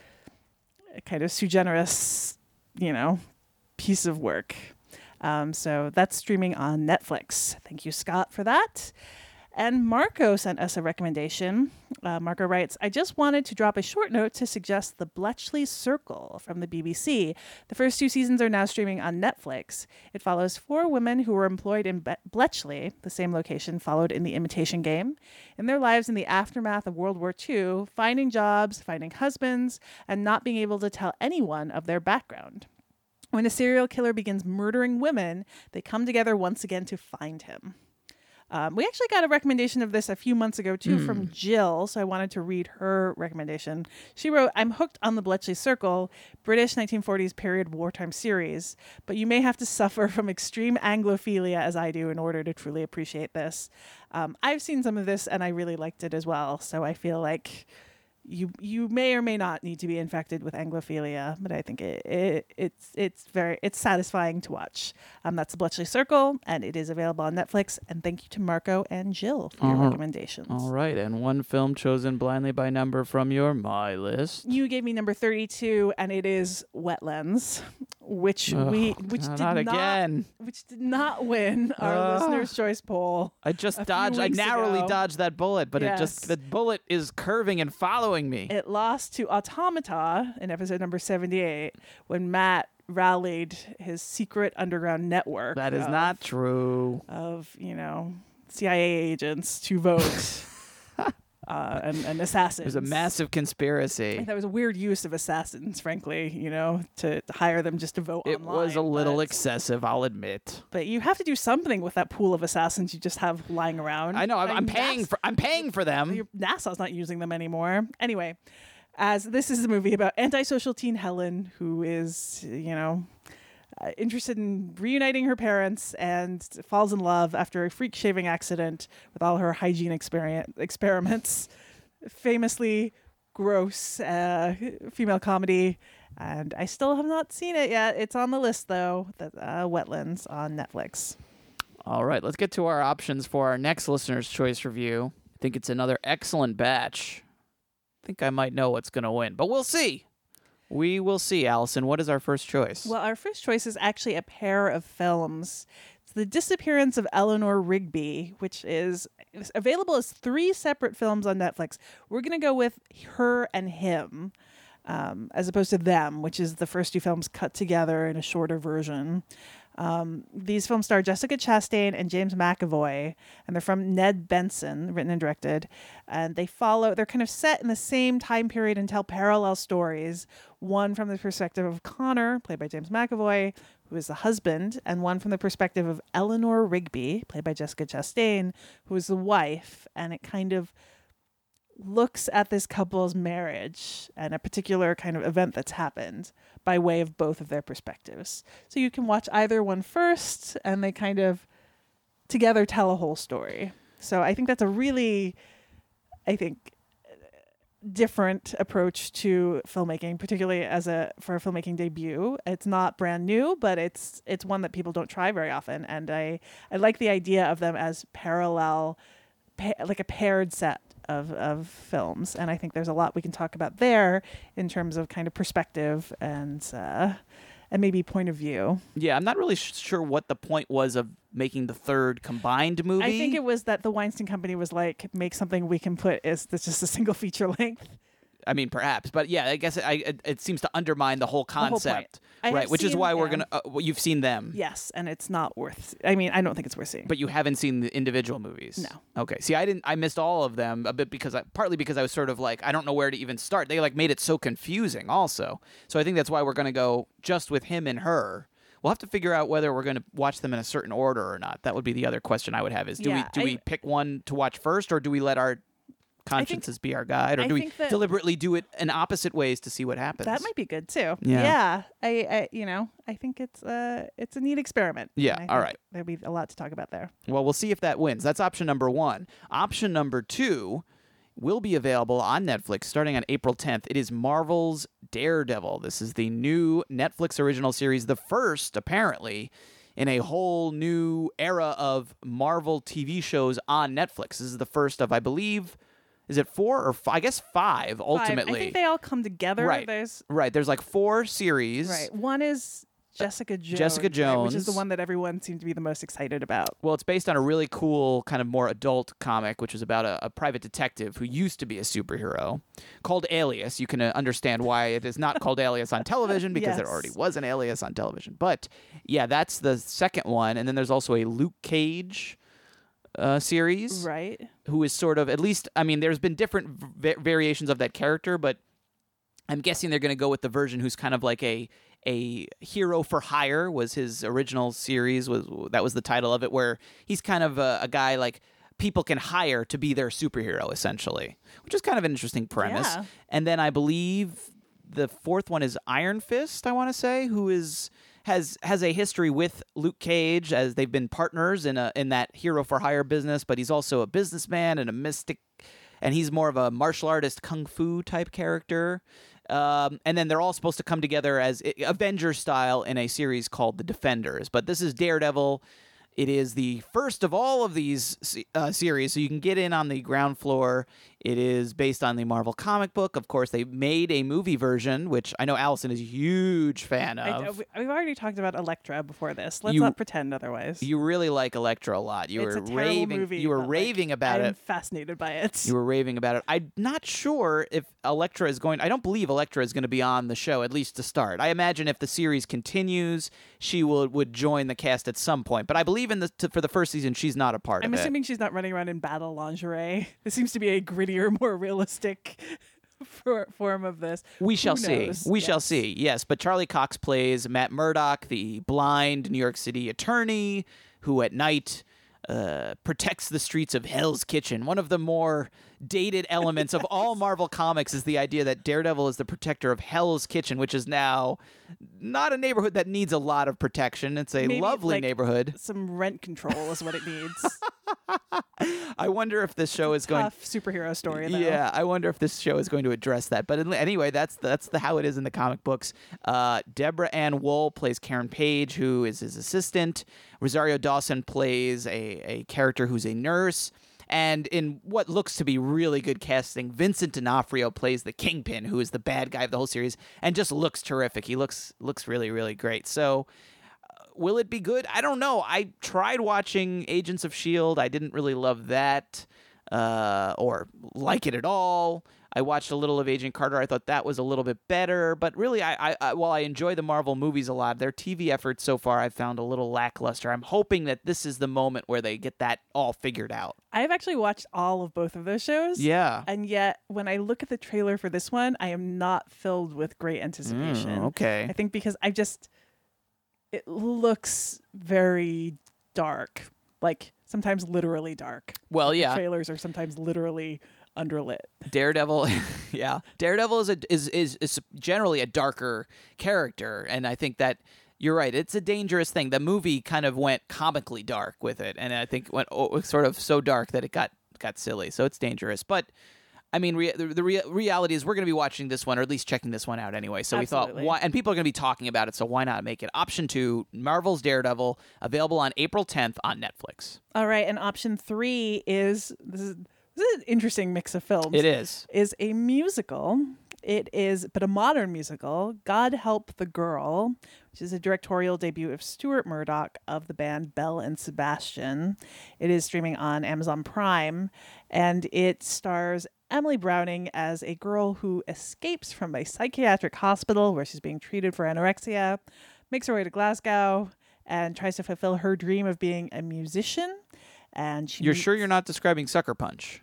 a kind of sui generis, you know, piece of work. Um, so that's streaming on Netflix. Thank you, Scott, for that. And Marco sent us a recommendation. Uh, Marco writes, I just wanted to drop a short note to suggest The Bletchley Circle from the B B C. The first two seasons are now streaming on Netflix. It follows four women who were employed in Be- Bletchley, the same location followed in The Imitation Game, in their lives in the aftermath of World War Two, finding jobs, finding husbands, and not being able to tell anyone of their background. When a serial killer begins murdering women, they come together once again to find him. Um, we actually got a recommendation of this a few months ago, too, mm. from Jill, so I wanted to read her recommendation. She wrote, I'm hooked on The Bletchley Circle, British nineteen forties period wartime series, but you may have to suffer from extreme Anglophilia, as I do, in order to truly appreciate this. Um, I've seen some of this, and I really liked it as well, so I feel like you you may or may not need to be infected with Anglophilia, but I think it, it it's it's very it's satisfying to watch. Um, that's The Bletchley Circle, and it is available on Netflix. And thank you to Marco and Jill for your uh, recommendations. All right, and one film chosen blindly by number from your My List. You gave me number thirty-two, and it is Wetlands, which oh, we which not did not again. which did not win our uh, listeners' choice poll. I just dodged. I narrowly ago. dodged that bullet, but yes. it just the bullet is curving and following me. It lost to Automata in episode number seventy-eight when Matt rallied his secret underground network. That is of, not true. Of, you know, C I A agents to vote uh, and, and assassins. It was a massive conspiracy. That was a weird use of assassins, frankly, you know, to, to hire them just to vote it online. It was a little but, excessive, I'll admit. But you have to do something with that pool of assassins you just have lying around. I know. I'm, I mean, I'm paying NASA, for. I'm paying for them. Your, NASA's not using them anymore. Anyway, as this is a movie about antisocial teen Helen, who is, you know, uh, interested in reuniting her parents and falls in love after a freak shaving accident with all her hygiene experiment, experiments. Famously gross uh, female comedy. And I still have not seen it yet. It's on the list, though. The, uh, Wetlands on Netflix. All right, let's get to our options for our next listener's choice review. I think it's another excellent batch. I think I might know what's going to win, but we'll see. We will see, Allison. What is our first choice? Well, our first choice is actually a pair of films. It's The Disappearance of Eleanor Rigby, which is available as three separate films on Netflix. We're going to go with Her and Him, um, as opposed to Them, which is the first two films cut together in a shorter version. Um, these films star Jessica Chastain and James McAvoy, and they're from Ned Benson, written and directed. And they follow, they're kind of set in the same time period and tell parallel stories. One from the perspective of Connor, played by James McAvoy, who is the husband, and one from the perspective of Eleanor Rigby, played by Jessica Chastain, who is the wife. And it kind of looks at this couple's marriage and a particular kind of event that's happened by way of both of their perspectives. So you can watch either one first, and they kind of together tell a whole story. So I think that's a really, I think, different approach to filmmaking, particularly as a for a filmmaking debut. It's not brand new, but it's it's one that people don't try very often. And I, I like the idea of them as parallel, pa- like a paired set of of films, and I think there's a lot we can talk about there in terms of kind of perspective and uh, and maybe point of view. Yeah, I'm not really sh- sure what the point was of making the third combined movie. I think it was that the Weinstein Company was like, make something we can put as that's just a single feature length. I mean, perhaps, but yeah, I guess it, I, it, it seems to undermine the whole whole point. concept, I have right? Which is seen- why we're yeah. gonna. Uh, well, you've seen them, Yes, and it's not worth. I mean, I don't think it's worth seeing. but you haven't seen the individual movies. No. Okay. See, I didn't. I missed all of them a bit because I, partly because I was sort of like I don't know where to even start. They like made it so confusing, also. So I think that's why we're gonna go just with him and her. We'll have to figure out whether we're going to watch them in a certain order or not. That would be the other question I would have: is do Yeah, we do I- we pick one to watch first, or do we let our consciences be our guide, or I do we think that- deliberately do it in opposite ways to see what happens? That might be good too. Yeah. Yeah. I, I you know, I think it's uh it's a neat experiment. Yeah, And I all think right. There'll be a lot to talk about there. Well, we'll see if that wins. That's option number one. Option number two will be available on Netflix starting on April tenth. It is Marvel's Daredevil. This is the new Netflix original series, the first, apparently, in a whole new era of Marvel T V shows on Netflix. This is the first of, I believe, is it four or f- I guess five, ultimately. Five. I think they all come together. Right. There's Right. There's like four series. right. One is Jessica Jones. Jessica right, which is the Jones. one that everyone seemed to be the most excited about. Well, it's based on a really cool, kind of more adult comic, which is about a, a private detective who used to be a superhero called Alias. You can uh, understand why it is not called Alias on television because there Yes. already was an Alias on television. But yeah, that's the second one. And then there's also a Luke Cage uh, series, Right. who is sort of, at least, I mean, there's been different v- variations of that character, but I'm guessing they're going to go with the version who's kind of like a a hero for hire was his original series, was that was the title of it, where he's kind of a, a guy like people can hire to be their superhero essentially, which is kind of an interesting premise. Yeah. And then I believe the fourth one is Iron Fist, I want to say, who is has has a history with Luke Cage, as they've been partners in a in that hero for hire business, but he's also a businessman and a mystic, and he's more of a martial artist, kung fu type character. Um, and then they're all supposed to come together as Avengers style in a series called The Defenders. But this is Daredevil. It is the first of all of these uh, series, so you can get in on the ground floor. It is based on the Marvel comic book. Of course, they made a movie version, which I know Allison is a huge fan I, of. we- we've already talked about Elektra before this. Let's You- not pretend otherwise. You really like Elektra a lot. You it's were a terrible raving. movie. you were but, like, raving about I'm it. fascinated by it. You were raving about it. I'm not sure if Elektra is going. I don't believe Elektra is going to be on the show, at least to start. I imagine if the series continues, she will would join the cast at some point. But I believe in the to, for the first season, she's not a part I'm of assuming she's not running around in battle lingerie. This seems to be a grittier, more realistic for, form of this. it. We Who shall see. knows? We shall Yes. see. Yes, but Charlie Cox plays Matt Murdock, the blind New York City attorney who at night uh, protects the streets of Hell's Kitchen. One of the more dated elements of all Marvel comics is the idea that Daredevil is the protector of Hell's Kitchen, which is now not a neighborhood that needs a lot of protection. It's a Maybe, lovely like, neighborhood. Some rent control is what it needs. I wonder if this show is going. Tough superhero story, though. Yeah, I wonder if this show is going to address that. But in- anyway, that's that's the how it is in the comic books. Uh, Deborah Ann Wool plays Karen Page, who is his assistant. Rosario Dawson plays a, a character who's a nurse. And in what looks to be really good casting, Vincent D'Onofrio plays the Kingpin, who is the bad guy of the whole series, and just looks terrific. He looks looks really, really great. So will it be good? I don't know. I tried watching Agents of S H I E L D. I didn't really love that uh, or like it at all. I watched a little of Agent Carter. I thought that was a little bit better. But really, I, I, I while I enjoy the Marvel movies a lot, their T V efforts so far I've found a little lackluster. I'm hoping that this is the moment where they get that all figured out. I've actually watched all of both of those shows. Yeah. And yet, when I look at the trailer for this one, I am not filled with great anticipation. Mm, okay. I think because I just, it looks very dark. Like, sometimes literally dark. Well, The yeah. trailers are sometimes literally underlit. Daredevil, yeah, Daredevil is a is, is is generally a darker character, and I think that you're right. It's a dangerous thing. The movie kind of went comically dark with it, and I think went oh, sort of so dark that it got got silly. So it's dangerous, but. I mean, rea- the, the rea- reality is we're going to be watching this one, or at least checking this one out anyway. So Absolutely. we thought, why, and people are going to be talking about it, so why not make it? Option two, Marvel's Daredevil, available on April tenth on Netflix. All right. And option three is, this is, this is an interesting mix of films. It is. Is a musical. It is, but a modern musical, God Help the Girl, which is a directorial debut of Stuart Murdoch of the band Belle and Sebastian. It is streaming on Amazon Prime, and it stars Emily Browning as a girl who escapes from a psychiatric hospital where she's being treated for anorexia, makes her way to Glasgow, and tries to fulfill her dream of being a musician. And she You're meets, sure you're not describing Sucker Punch?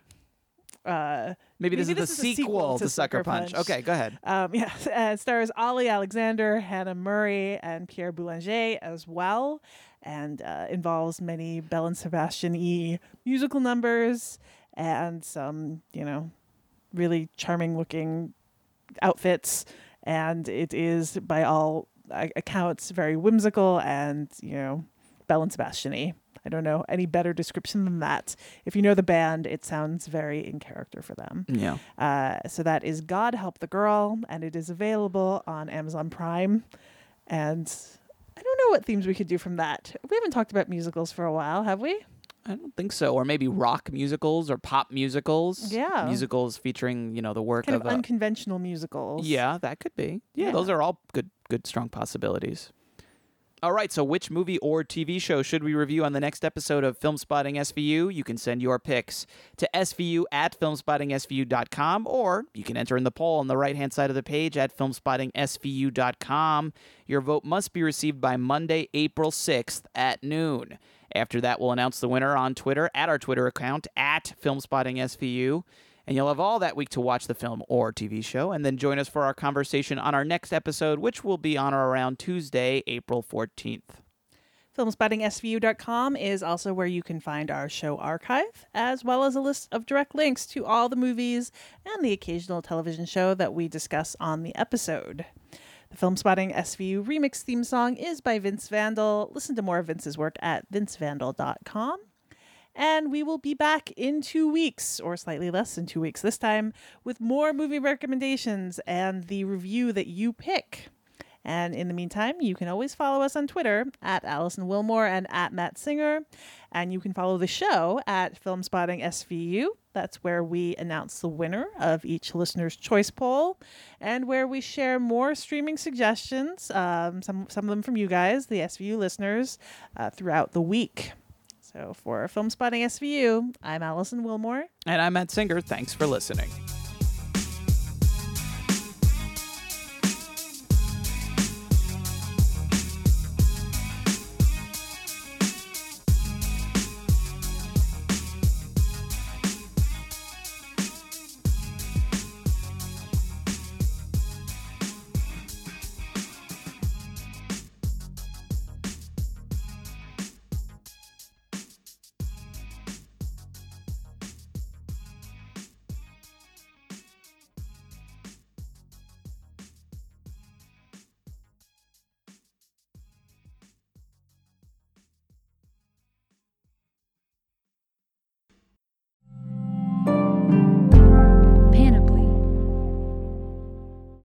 Uh, Maybe this maybe is the sequel, to, Sucker Punch. Punch. Okay, go ahead. Um, yeah, and it stars Ollie Alexander, Hannah Murray, and Pierre Boulanger as well, and uh, involves many Belle and Sebastian-y musical numbers and some, you know, really charming-looking outfits. And it is, by all accounts, very whimsical and, you know, Belle and Sebastian-y. I don't know any better description than that. If you know the band, it sounds very in character for them. Yeah. Uh, so that is God Help the Girl, and it is available on Amazon Prime. And I don't know what themes we could do from that. We haven't talked about musicals for a while, have we? I don't think so. Or maybe rock musicals or pop musicals. Yeah. Musicals featuring, you know, the work Kind of... of uh, unconventional musicals. yeah, that could be. Yeah, Yeah. those are all good, good, strong possibilities. All right, so which movie or T V show should we review on the next episode of Film Spotting S V U? You can send your picks to S V U at filmspotting S V U dot com, or you can enter in the poll on the right-hand side of the page at filmspotting S V U dot com. Your vote must be received by Monday, April sixth at noon. After that, we'll announce the winner on Twitter at our Twitter account at filmspotting S V U. And you'll have all that week to watch the film or T V show, and then join us for our conversation on our next episode, which will be on or around Tuesday, April fourteenth. Filmspotting S V U dot com is also where you can find our show archive, as well as a list of direct links to all the movies and the occasional television show that we discuss on the episode. The Filmspotting S V U remix theme song is by Vince Vandal. Listen to more of Vince's work at vince vandal dot com. And we will be back in two weeks, or slightly less than two weeks this time, with more movie recommendations and the review that you pick. And in the meantime, you can always follow us on Twitter at Allison Wilmore and at Matt Singer. And you can follow the show at Filmspotting S V U. That's where we announce the winner of each listener's choice poll, and where we share more streaming suggestions, um, some, some of them from you guys, the S V U listeners, uh, throughout the week. So for Filmspotting S V U, I'm Allison Wilmore. And I'm Matt Singer. Thanks for listening.